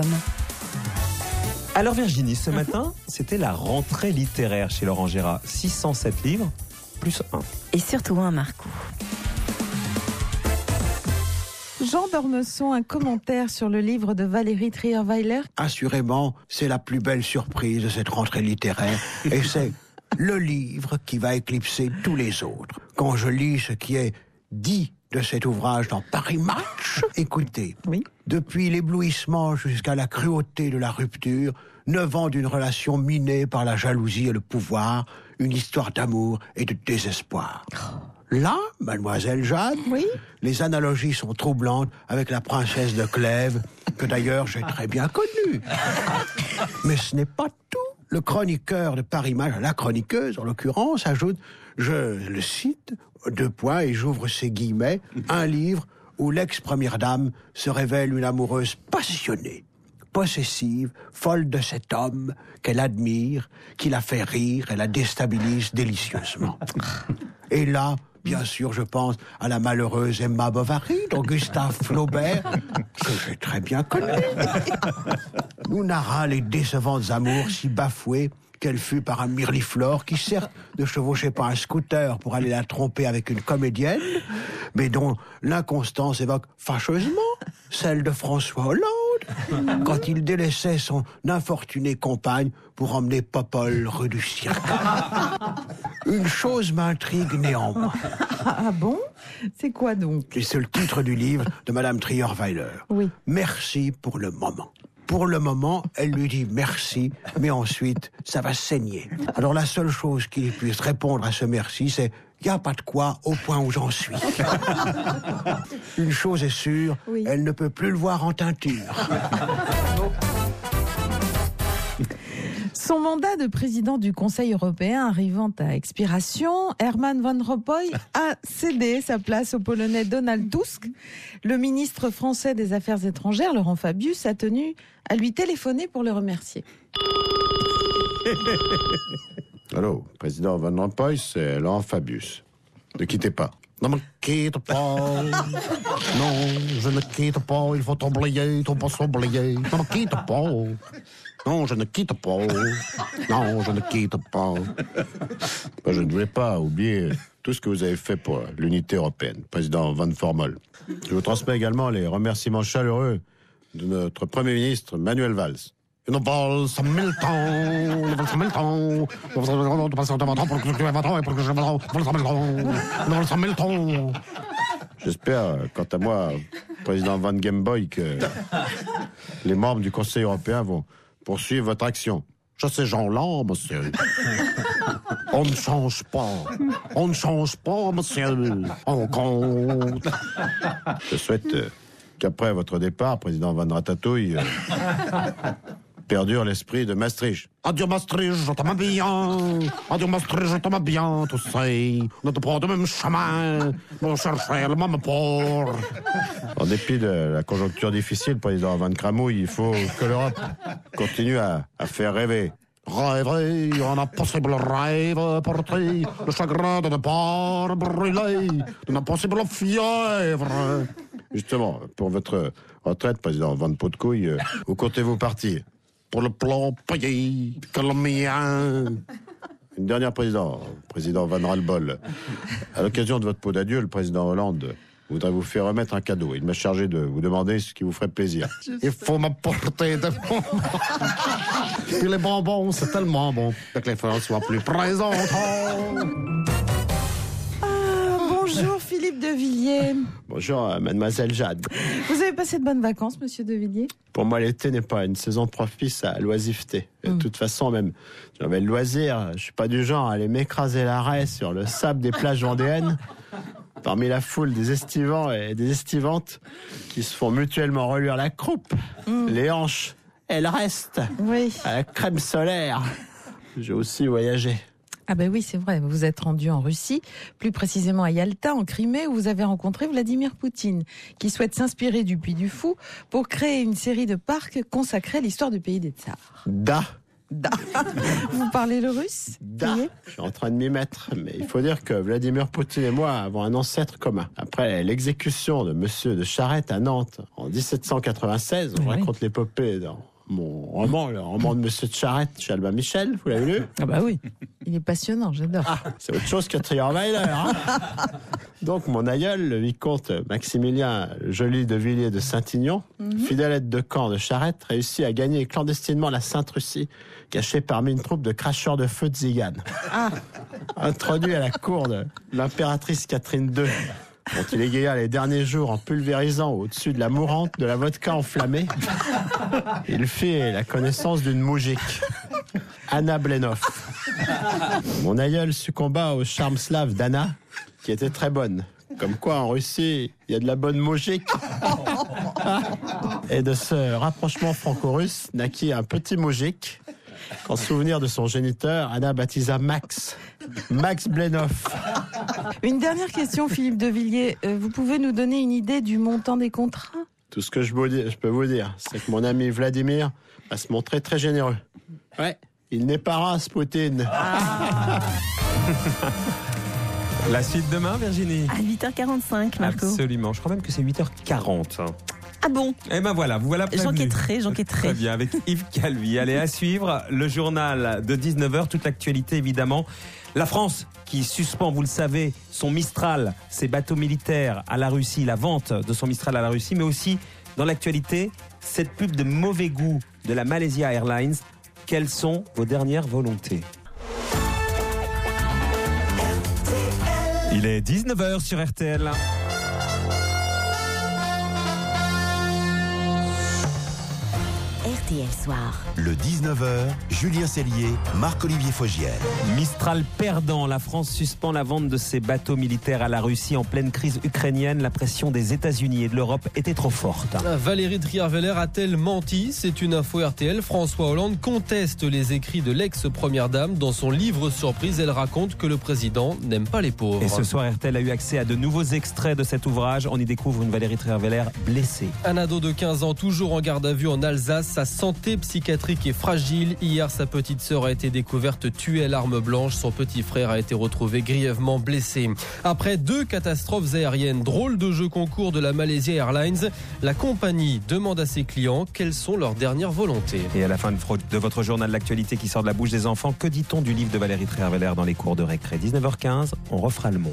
Alors Virginie, ce matin, c'était la rentrée littéraire chez Laurent Gérard. 607 livres, plus 1. Et surtout un Marcou. Jean d'Ormesson, un commentaire sur le livre de Valérie Trierweiler. Assurément, c'est la plus belle surprise de cette rentrée littéraire. Et c'est le livre qui va éclipser tous les autres. Quand je lis ce qui est dit de cet ouvrage dans Paris Match, écoutez, depuis l'éblouissement jusqu'à la cruauté de la rupture, 9 ans d'une relation minée par la jalousie et le pouvoir, une histoire d'amour et de désespoir. Là, mademoiselle Jeanne, les analogies sont troublantes avec la princesse de Clèves, que d'ailleurs j'ai très bien connue. Mais ce n'est pas tout. Le chroniqueur de Paris Match, la chroniqueuse en l'occurrence, ajoute, je le cite, 2 points, et j'ouvre ces guillemets, un livre où l'ex-première dame se révèle une amoureuse passionnée, possessive, folle de cet homme qu'elle admire, qui la fait rire et la déstabilise délicieusement. Et là, bien sûr, je pense à la malheureuse Emma Bovary, dont Gustave Flaubert, que j'ai très bien connu, nous narra les décevantes amours si bafouées qu'elle fut par un mirliflore qui, certes, ne chevauchait pas un scooter pour aller la tromper avec une comédienne, mais dont l'inconstance évoque fâcheusement celle de François Hollande, quand il délaissait son infortunée compagne pour emmener Popol rue du Cirque. Une chose m'intrigue néanmoins. Ah bon? C'est quoi donc? Et c'est le titre du livre de Madame Trierweiler. Oui. Merci pour le moment. Pour le moment, elle lui dit merci, mais ensuite, ça va saigner. Alors la seule chose qu'il puisse répondre à ce merci, c'est « y a pas de quoi au point où j'en suis ». Une chose est sûre, elle ne peut plus le voir en teinture. Son mandat de président du Conseil européen arrivant à expiration, Herman Van Rompuy a cédé sa place au Polonais Donald Tusk. Le ministre français des Affaires étrangères, Laurent Fabius, a tenu à lui téléphoner pour le remercier. Allô, président Van Rompuy, c'est Laurent Fabius. Ne quittez pas. Ne me quitte pas. Non, je ne quitte pas. Il faut t'oublier, tu peux s'oublier. Ne me quitte pas. Non, je ne quitte pas. Non, je ne quitte pas. Je ne voulais pas oublier tout ce que vous avez fait pour l'unité européenne, président Van Formol. Je vous transmets également les remerciements chaleureux de notre Premier ministre Manuel Valls. Une balle, ça met le temps. J'espère, quant à moi, président Van Gameboy, que les membres du Conseil européen vont poursuivre votre action. Je sais, Jean-Lan, monsieur. On ne change pas. On ne change pas, monsieur. On compte. Je souhaite qu'après votre départ, président Van Ratatouille, perdure l'esprit de Maastricht. Adieu Maastricht, je t'aime bien. Adieu Maastricht, je t'aime bien. Tu sais, nous te prenons le même chemin. Nous cherchons le même port. En dépit de la conjoncture difficile, président Van Cramouille, il faut que l'Europe continue à faire rêver. Rêver, un impossible rêve porté, le chagrin de ne pas brûler, d'une impossible fièvre. Justement, pour votre retraite, président Van Potcouille, où comptez-vous partir? Pour le plan payé que le mien. Une dernière président Van Ralbol. À l'occasion de votre pot d'adieu, le président Hollande voudrait vous faire remettre un cadeau. Il m'a chargé de vous demander ce qui vous ferait plaisir. Il faut m'apporter des bonbons. Puis les bonbons, c'est tellement bon que les fleurs soient plus présentes. Bonjour Philippe de Villiers. Bonjour mademoiselle Jade. Vous avez passé de bonnes vacances, monsieur de Villiers? Pour moi, l'été n'est pas une saison propice à l'oisiveté. De toute façon, même j'avais le loisir, je suis pas du genre à aller m'écraser l'arrêt sur le sable des plages vendéennes, parmi la foule des estivants et des estivantes qui se font mutuellement reluire la croupe, les hanches, elles restent à la crème solaire. J'ai aussi voyagé. Ah ben oui, c'est vrai, vous vous êtes rendu en Russie, plus précisément à Yalta, en Crimée, où vous avez rencontré Vladimir Poutine, qui souhaite s'inspirer du Puy du Fou pour créer une série de parcs consacrés à l'histoire du pays des Tsars. Vous parlez le russe? Je suis en train de m'y mettre, mais il faut dire que Vladimir Poutine et moi avons un ancêtre commun. Après l'exécution de Monsieur de Charette à Nantes en 1796, on raconte l'épopée dans mon roman, le roman de Monsieur de Charette chez Albin Michel, vous l'avez lu? Ah bah oui, il est passionnant, j'adore. C'est autre chose que Trierweiler. Donc mon aïeul, le vicomte Maximilien Joly de Villiers de Saint-Ignon, fidèle aide de camp de Charette, réussit à gagner clandestinement la Sainte-Russie, cachée parmi une troupe de cracheurs de feu de Zigane. Introduit à la cour de l'impératrice Catherine II, dont il égaya les derniers jours en pulvérisant au-dessus de la mourante de la vodka enflammée, il fit la connaissance d'une moujik, Anna Blenov. Mon aïeul succomba au charme slave d'Anna, qui était très bonne. Comme quoi, en Russie, il y a de la bonne moujik. Et de ce rapprochement franco-russe naquit un petit moujik, qu'en souvenir de son géniteur, Anna baptisa Max Blenov. Une dernière question, Philippe de Villiers. Vous pouvez nous donner une idée du montant des contrats? Tout ce que je peux vous dire, c'est que mon ami Vladimir va se montrer très généreux. Ouais, il n'est pas Rasputin. La suite demain, Virginie? À 8h45, Marco. Absolument, je crois même que c'est 8h40. Ah bon? Eh ben voilà, vous voilà prévenu. J'enquêterai. Très bien, avec Yves Calvi. Allez, à suivre, le journal de 19h, toute l'actualité évidemment. La France qui suspend, vous le savez, son Mistral, ses bateaux militaires à la Russie, la vente de son Mistral à la Russie, mais aussi dans l'actualité, cette pub de mauvais goût de la Malaysia Airlines. Quelles sont vos dernières volontés? Il est 19h sur RTL. RTL Soir. Le 19h, Julien Cellier, Marc-Olivier Fogiel. Mistral perdant, la France suspend la vente de ses bateaux militaires à la Russie en pleine crise ukrainienne. La pression des États-Unis et de l'Europe était trop forte. Valérie Trierweiler a-t-elle menti? C'est une info RTL. François Hollande conteste les écrits de l'ex-première dame. Dans son livre surprise, elle raconte que le président n'aime pas les pauvres. Et ce soir, RTL a eu accès à de nouveaux extraits de cet ouvrage. On y découvre une Valérie Trierweiler blessée. Un ado de 15 ans, toujours en garde à vue en Alsace. Sa santé psychiatrique est fragile. Hier, sa petite sœur a été découverte tuée à l'arme blanche. Son petit frère a été retrouvé grièvement blessé. Après 2 catastrophes aériennes, drôle de jeu concours de la Malaysia Airlines, la compagnie demande à ses clients quelles sont leurs dernières volontés. Et à la fin de votre journal de l'actualité qui sort de la bouche des enfants, que dit-on du livre de Valérie Trierweiler dans les cours de récré? 19h15, on refera le monde.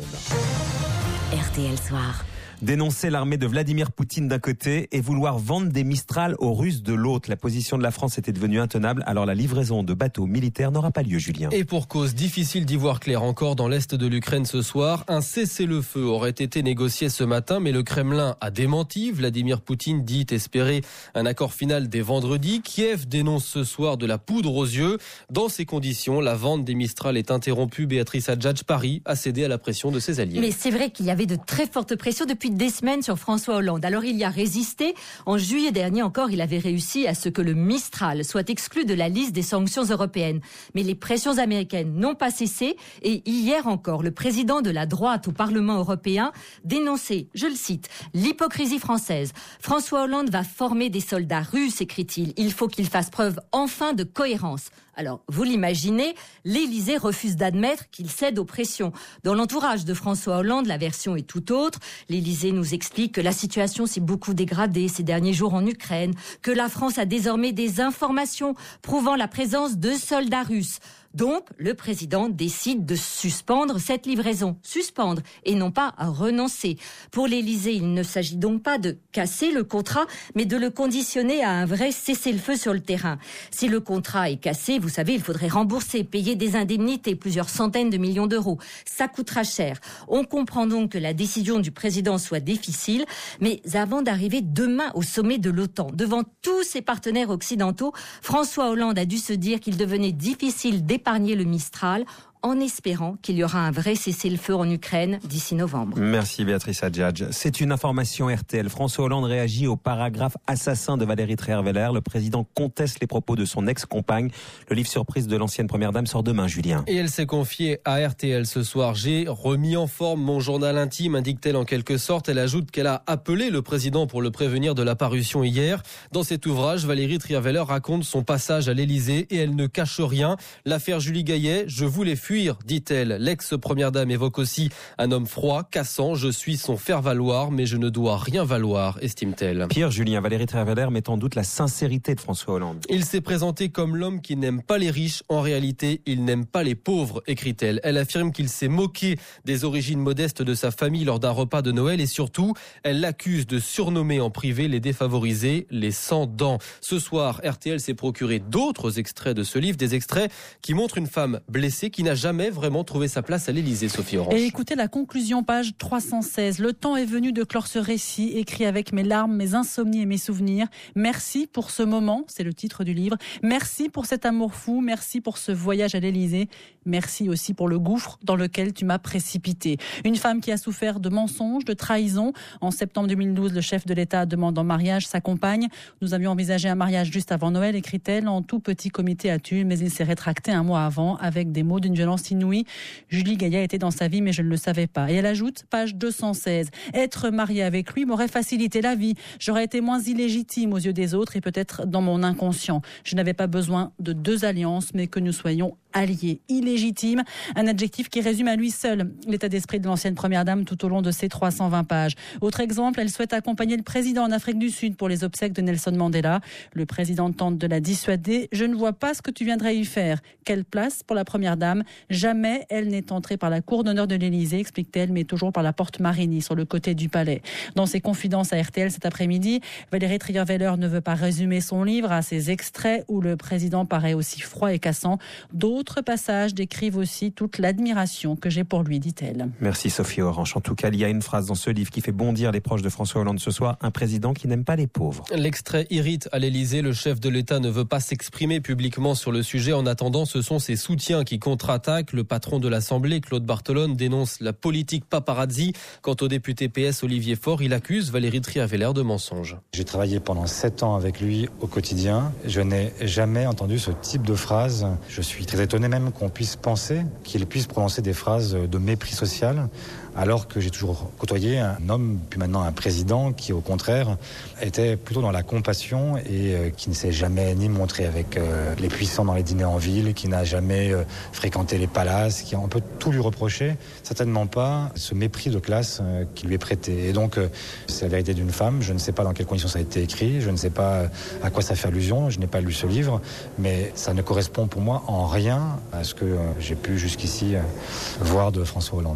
RTL Soir. Dénoncer l'armée de Vladimir Poutine d'un côté et vouloir vendre des Mistral aux Russes de l'autre. La position de la France était devenue intenable, alors la livraison de bateaux militaires n'aura pas lieu, Julien. Et pour cause, difficile d'y voir clair encore dans l'est de l'Ukraine ce soir. Un cessez-le-feu aurait été négocié ce matin, mais le Kremlin a démenti. Vladimir Poutine dit espérer un accord final dès vendredi. Kiev dénonce ce soir de la poudre aux yeux. Dans ces conditions, la vente des Mistral est interrompue. Béatrice Hadjadj, Paris a cédé à la pression de ses alliés. Mais c'est vrai qu'il y avait de très fortes pressions depuis des semaines sur François Hollande. Alors il y a résisté. En juillet dernier encore, il avait réussi à ce que le Mistral soit exclu de la liste des sanctions européennes. Mais les pressions américaines n'ont pas cessé et hier encore, le président de la droite au Parlement européen dénonçait, je le cite, l'hypocrisie française. François Hollande va former des soldats russes, écrit-il. Il faut qu'il fasse preuve enfin de cohérence. Alors, vous l'imaginez, l'Élysée refuse d'admettre qu'il cède aux pressions. Dans l'entourage de François Hollande, la version est tout autre. L'Élysée nous explique que la situation s'est beaucoup dégradée ces derniers jours en Ukraine, que la France a désormais des informations prouvant la présence de soldats russes. Donc, le président décide de suspendre cette livraison. Suspendre et non pas renoncer. Pour l'Élysée, il ne s'agit donc pas de casser le contrat, mais de le conditionner à un vrai cessez-le-feu sur le terrain. Si le contrat est cassé, vous savez, il faudrait rembourser, payer des indemnités, plusieurs centaines de millions d'euros. Ça coûtera cher. On comprend donc que la décision du président soit difficile, mais avant d'arriver demain au sommet de l'OTAN, devant tous ses partenaires occidentaux, François Hollande a dû se dire qu'il devenait difficile d'épargner le Mistral en espérant qu'il y aura un vrai cessez-le-feu en Ukraine d'ici novembre. Merci Béatrice Hadjadj. C'est une information RTL. François Hollande réagit au paragraphe assassin de Valérie Trierweiler. Le président conteste les propos de son ex-compagne. Le livre surprise de l'ancienne première dame sort demain, Julien. Et elle s'est confiée à RTL ce soir. J'ai remis en forme mon journal intime, indique-t-elle en quelque sorte. Elle ajoute qu'elle a appelé le président pour le prévenir de la parution hier. Dans cet ouvrage, Valérie Trierweiler raconte son passage à l'Élysée et elle ne cache rien. L'affaire Julie Gaillet, je voulais fuir, dit-elle. L'ex-première dame évoque aussi un homme froid, cassant. Je suis son faire-valoir, mais je ne dois rien valoir, estime-t-elle. Pire, Julien, Valérie Trierweiler met en doute la sincérité de François Hollande. Il s'est présenté comme l'homme qui n'aime pas les riches. En réalité, il n'aime pas les pauvres, écrit-elle. Elle affirme qu'il s'est moqué des origines modestes de sa famille lors d'un repas de Noël et surtout, elle l'accuse de surnommer en privé les défavorisés, les sans-dents. Ce soir, RTL s'est procuré d'autres extraits de ce livre, des extraits qui montrent une femme blessée qui n'a jamais vraiment trouvé sa place à l'Élysée, Sophie Orange. Et écoutez la conclusion, page 316. Le temps est venu de clore ce récit, écrit avec mes larmes, mes insomnies et mes souvenirs. Merci pour ce moment, c'est le titre du livre. Merci pour cet amour fou, merci pour ce voyage à l'Élysée. Merci aussi pour le gouffre dans lequel tu m'as précipité. Une femme qui a souffert de mensonges, de trahison. En septembre 2012, le chef de l'État demande en mariage sa compagne. Nous avions envisagé un mariage juste avant Noël, écrit-elle, en tout petit comité à Tulle, mais il s'est rétracté un mois avant avec des mots d'une violence inouïe. Julie Gaillet était dans sa vie, mais je ne le savais pas. Et elle ajoute, page 216, être mariée avec lui m'aurait facilité la vie. J'aurais été moins illégitime aux yeux des autres et peut-être dans mon inconscient. Je n'avais pas besoin de 2 alliances, mais que nous soyons alliés. Illégitime, un adjectif qui résume à lui seul l'état d'esprit de l'ancienne première dame tout au long de ses 320 pages. Autre exemple, elle souhaite accompagner le président en Afrique du Sud pour les obsèques de Nelson Mandela. Le président tente de la dissuader. Je ne vois pas ce que tu viendrais y faire. Quelle place pour la première dame? Jamais elle n'est entrée par la cour d'honneur de l'Élysée, explique-t-elle, mais toujours par la porte Marigny, sur le côté du palais. Dans ses confidences à RTL cet après-midi, Valérie Trierweiler ne veut pas résumer son livre à ces extraits où le président paraît aussi froid et cassant. D'autres passages décrivent aussi toute l'admiration que j'ai pour lui, dit-elle. Merci Sophie Orange. En tout cas, il y a une phrase dans ce livre qui fait bondir les proches de François Hollande ce soir, un président qui n'aime pas les pauvres. L'extrait irrite à l'Élysée. Le chef de l'État ne veut pas s'exprimer publiquement sur le sujet. En attendant, ce sont ses soutiens qui contre-attaquent. Le patron de l'Assemblée, Claude Barthelone, dénonce la politique paparazzi. Quant au député PS Olivier Faure, il accuse Valérie Trierweiler de mensonge. J'ai travaillé pendant 7 ans avec lui au quotidien. Je n'ai jamais entendu ce type de phrase. Je suis très étonné même qu'on puisse penser qu'il puisse prononcer des phrases de mépris social. alors que j'ai toujours côtoyé un homme, puis maintenant un président qui au contraire était plutôt dans la compassion et qui ne s'est jamais ni montré avec les puissants dans les dîners en ville, qui n'a jamais fréquenté les palaces, on peut tout lui reprocher, certainement pas ce mépris de classe qui lui est prêté. Et donc c'est la vérité d'une femme, je ne sais pas dans quelles conditions ça a été écrit, je ne sais pas à quoi ça fait allusion, je n'ai pas lu ce livre, mais ça ne correspond pour moi en rien à ce que j'ai pu jusqu'ici voir de François Hollande.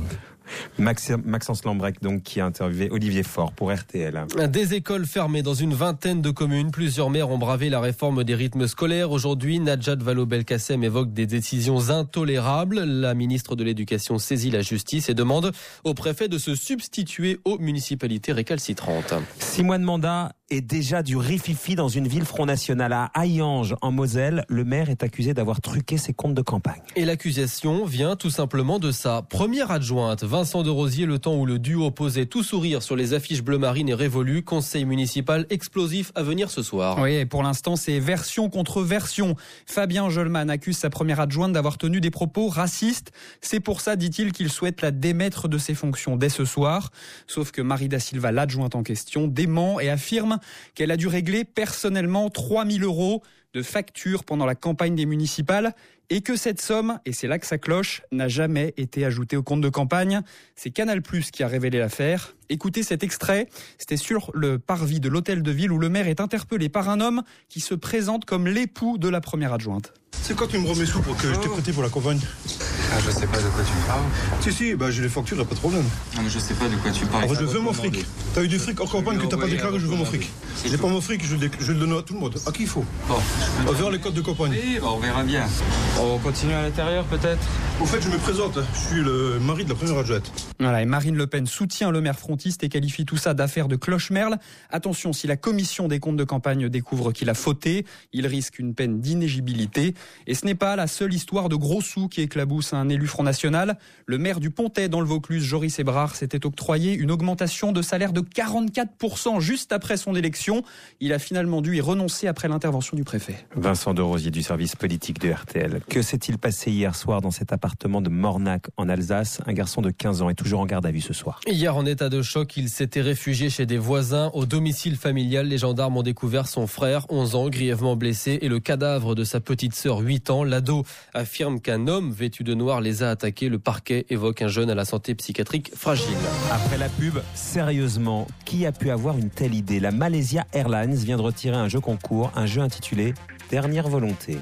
Maxence Lambrec, donc, qui a interviewé Olivier Faure pour RTL. Des écoles fermées dans une vingtaine de communes. Plusieurs maires ont bravé la réforme des rythmes scolaires. Aujourd'hui, Najat Vallaud-Belkacem évoque des décisions intolérables. La ministre de l'Éducation saisit la justice et demande au préfet de se substituer aux municipalités récalcitrantes. 6 mois de mandat et déjà du rififi dans une ville Front National. À Hayange, en Moselle, le maire est accusé d'avoir truqué ses comptes de campagne. Et l'accusation vient tout simplement de sa première adjointe, Vincent de Rosier, le temps où le duo posait tout sourire sur les affiches bleu marine et révolu. Conseil municipal explosif à venir ce soir. Oui, et pour l'instant, c'est version contre version. Fabien Jolman accuse sa première adjointe d'avoir tenu des propos racistes. C'est pour ça, dit-il, qu'il souhaite la démettre de ses fonctions dès ce soir. Sauf que Marie da Silva, l'adjointe en question, dément et affirme qu'elle a dû régler personnellement 3 000 € de factures pendant la campagne des municipales et que cette somme, et c'est là que ça cloche, n'a jamais été ajoutée au compte de campagne. C'est Canal+ qui a révélé l'affaire. Écoutez cet extrait, c'était sur le parvis de l'hôtel de ville où le maire est interpellé par un homme qui se présente comme l'époux de la première adjointe. C'est quand tu me remets sous pour que je t'ai prêté pour la campagne? Ah, je sais pas de quoi tu parles. Si, j'ai les factures, y'a pas de problème. Non, mais je sais pas de quoi tu parles. En fait, je veux mon fric. T'as eu du fric en campagne que t'as pas déclaré, je veux mon fric. J'ai pas mon fric, je le donne à tout le monde. À qui il faut? Bon. On va vers les codes de campagne. Oui, on verra bien. On continue à l'intérieur, peut-être? Au fait, je me présente, je suis le mari de la première adjointe. Voilà, et Marine Le Pen soutient le maire frontiste et qualifie tout ça d'affaire de cloche-merle. Attention, si la commission des comptes de campagne découvre qu'il a fauté, il risque une peine d'inéligibilité. Et ce n'est pas la seule histoire de gros sous qui éclabousse un élu Front National. Le maire du Pontet dans le Vaucluse, Joris Ebrard, s'était octroyé une augmentation de salaire de 44% juste après son élection. Il a finalement dû y renoncer après l'intervention du préfet. Vincent de Rosier du service politique de RTL. Que s'est-il passé hier soir dans cet appartement de Mornac en Alsace? Un garçon de 15 ans est toujours en garde à vue ce soir. Hier, en état de choc, il s'était réfugié chez des voisins. Au domicile familial, les gendarmes ont découvert son frère, 11 ans, grièvement blessé, et le cadavre de sa petite sœur, 8 ans. L'ado affirme qu'un homme vêtu de noir les a attaqués. Le parquet évoque un jeune à la santé psychiatrique fragile. Après la pub, sérieusement, qui a pu avoir une telle idée? La Malaysia Airlines vient de retirer un jeu concours, un jeu intitulé Dernière volonté.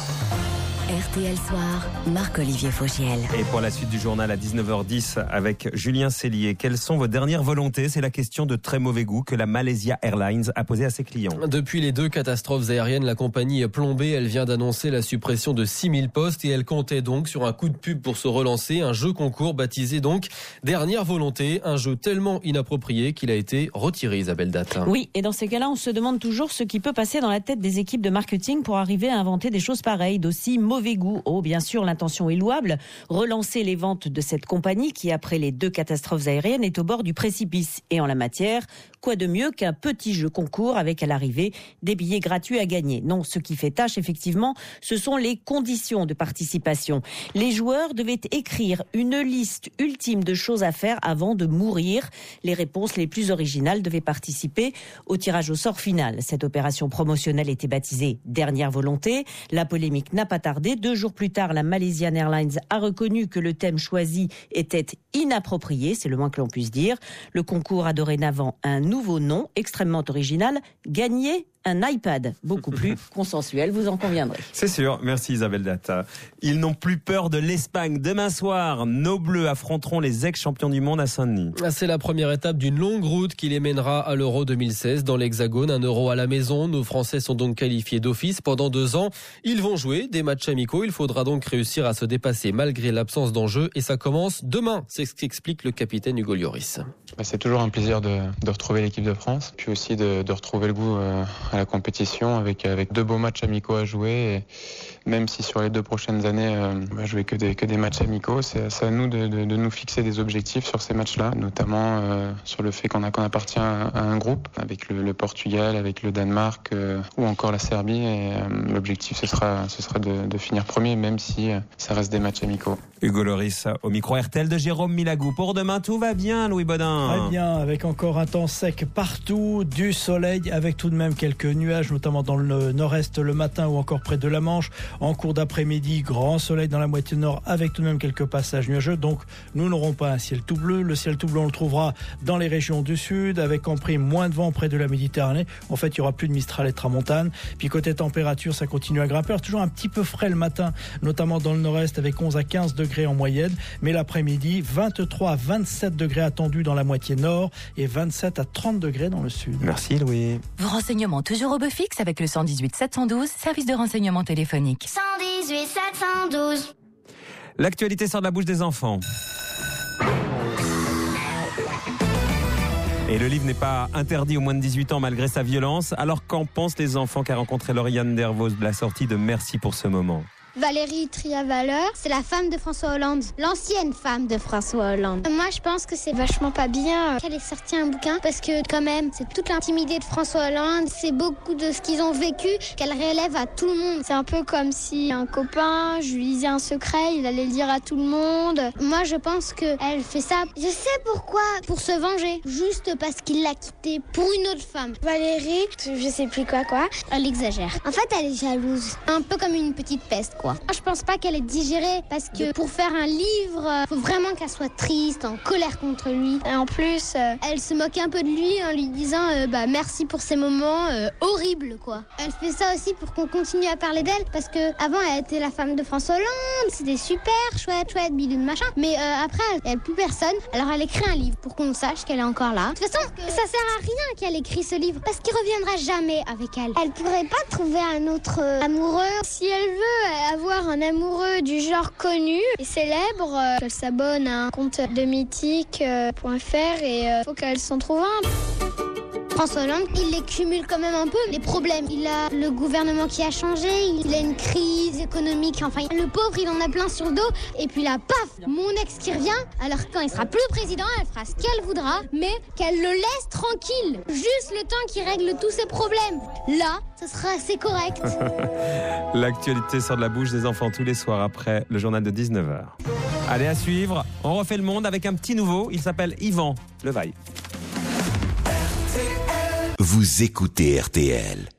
RTL Soir, Marc-Olivier Fogiel. Et pour la suite du journal à 19h10 avec Julien Cellier, quelles sont vos dernières volontés? C'est la question de très mauvais goût que la Malaysia Airlines a posée à ses clients. Depuis les 2 catastrophes aériennes, la compagnie est plombée. Elle vient d'annoncer la suppression de 6000 postes et elle comptait donc sur un coup de pub pour se relancer. Un jeu concours baptisé donc Dernière volonté, un jeu tellement inapproprié qu'il a été retiré, Isabelle Datin. Oui, et dans ces cas-là, on se demande toujours ce qui peut passer dans la tête des équipes de marketing pour arriver à inventer des choses pareilles, d'aussi mauvais goût. Oh, bien sûr, l'intention est louable. Relancer les ventes de cette compagnie qui, après les 2 catastrophes aériennes, est au bord du précipice. Et en la matière, quoi de mieux qu'un petit jeu concours avec à l'arrivée des billets gratuits à gagner? Non, ce qui fait tâche, effectivement, ce sont les conditions de participation. Les joueurs devaient écrire une liste ultime de choses à faire avant de mourir. Les réponses les plus originales devaient participer au tirage au sort final. Cette opération promotionnelle était baptisée Dernière volonté. La polémique n'a pas tardé. 2 jours plus tard, la Malaysian Airlines a reconnu que le thème choisi était inapproprié, c'est le moins que l'on puisse dire. Le concours a dorénavant un nouveau nom, extrêmement original, Gagner un iPad, beaucoup plus consensuel, vous en conviendrez. C'est sûr, merci Isabelle Data. Ils n'ont plus peur de l'Espagne. Demain soir, nos Bleus affronteront les ex-champions du monde à Saint-Denis. C'est la première étape d'une longue route qui les mènera à l'Euro 2016 dans l'Hexagone. Un Euro à la maison. Nos Français sont donc qualifiés d'office pendant 2 ans. Ils vont jouer des matchs amicaux. Il faudra donc réussir à se dépasser malgré l'absence d'enjeu. Et ça commence demain. C'est ce qu'explique le capitaine Hugo Lloris. C'est toujours un plaisir de retrouver l'équipe de France, puis aussi de retrouver le goût à à la compétition avec 2 beaux matchs amicaux à jouer. Et même si sur les 2 prochaines années, on va jouer que des matchs amicaux, c'est à nous de nous fixer des objectifs sur ces matchs-là, notamment sur le fait qu'on appartient à un groupe avec le Portugal, avec le Danemark ou encore la Serbie. Et l'objectif, ce sera de finir premier, même si ça reste des matchs amicaux. Hugo Loris au micro RTL de Jérôme Milagou. Pour demain, tout va bien, Louis Baudin. Très bien, avec encore un temps sec partout, du soleil, avec tout de même quelques nuages, notamment dans le nord-est le matin ou encore près de la Manche. En cours d'après-midi, grand soleil dans la moitié nord, avec tout de même quelques passages nuageux. Donc, nous n'aurons pas un ciel tout bleu. Le ciel tout bleu, on le trouvera dans les régions du sud, avec en prime moins de vent près de la Méditerranée. En fait, il y aura plus de Mistral et Tramontane. Puis côté température, ça continue à grimper. Alors, toujours un petit peu frais le matin, notamment dans le nord-est, avec 11 à 15 degrés en moyenne. Mais l'après-midi, 23 à 27 degrés attendus dans la moitié nord et 27 à 30 degrés dans le sud. Merci Louis. Vos renseignements toujours au beau fixe avec le 118 712, service de renseignement téléphonique. 118 712. L'actualité sort de la bouche des enfants. Et le livre n'est pas interdit aux moins de 18 ans malgré sa violence. Alors qu'en pensent les enfants qu'a rencontré Lauriane Dervos de la sortie de Merci pour ce moment? Valérie Trierweiler, c'est la femme de François Hollande, l'ancienne femme de François Hollande. Moi, je pense que c'est vachement pas bien qu'elle ait sorti un bouquin parce que quand même, c'est toute l'intimité de François Hollande, c'est beaucoup de ce qu'ils ont vécu qu'elle relève à tout le monde. C'est un peu comme si un copain, je lui disais un secret, il allait le dire à tout le monde. Moi, je pense qu'elle fait ça, je sais pourquoi, pour se venger, juste parce qu'il l'a quittée pour une autre femme. Valérie, je sais plus quoi, elle exagère. En fait, elle est jalouse, un peu comme une petite peste, quoi. Je pense pas qu'elle est digérée parce que pour faire un livre, faut vraiment qu'elle soit triste, en colère contre lui. Et en plus, elle se moque un peu de lui en lui disant merci pour ces moments horribles, quoi. Elle fait ça aussi pour qu'on continue à parler d'elle parce que avant elle était la femme de François Hollande, c'était super, chouette, bidou, machin. Mais après, elle n'a plus personne. Alors elle écrit un livre pour qu'on sache qu'elle est encore là. De toute façon, ça sert à rien qu'elle écrit ce livre parce qu'il reviendra jamais avec elle. Elle pourrait pas trouver un autre amoureux. Si elle veut avoir un amoureux du genre connu et célèbre, qu'elle s'abonne à un compte de mythique.fr et faut qu'elle s'en trouve un. François Hollande, il les cumule quand même un peu, les problèmes. Il a le gouvernement qui a changé, il a une crise économique, enfin le pauvre il en a plein sur le dos. Et puis là, paf, mon ex qui revient, alors quand il sera plus président, elle fera ce qu'elle voudra, mais qu'elle le laisse tranquille. Juste le temps qu'il règle tous ses problèmes. Là, ce sera assez correct. L'actualité sort de la bouche des enfants tous les soirs après le journal de 19h. Allez, à suivre, on refait le monde avec un petit nouveau, il s'appelle Yvan Levaille. Vous écoutez RTL.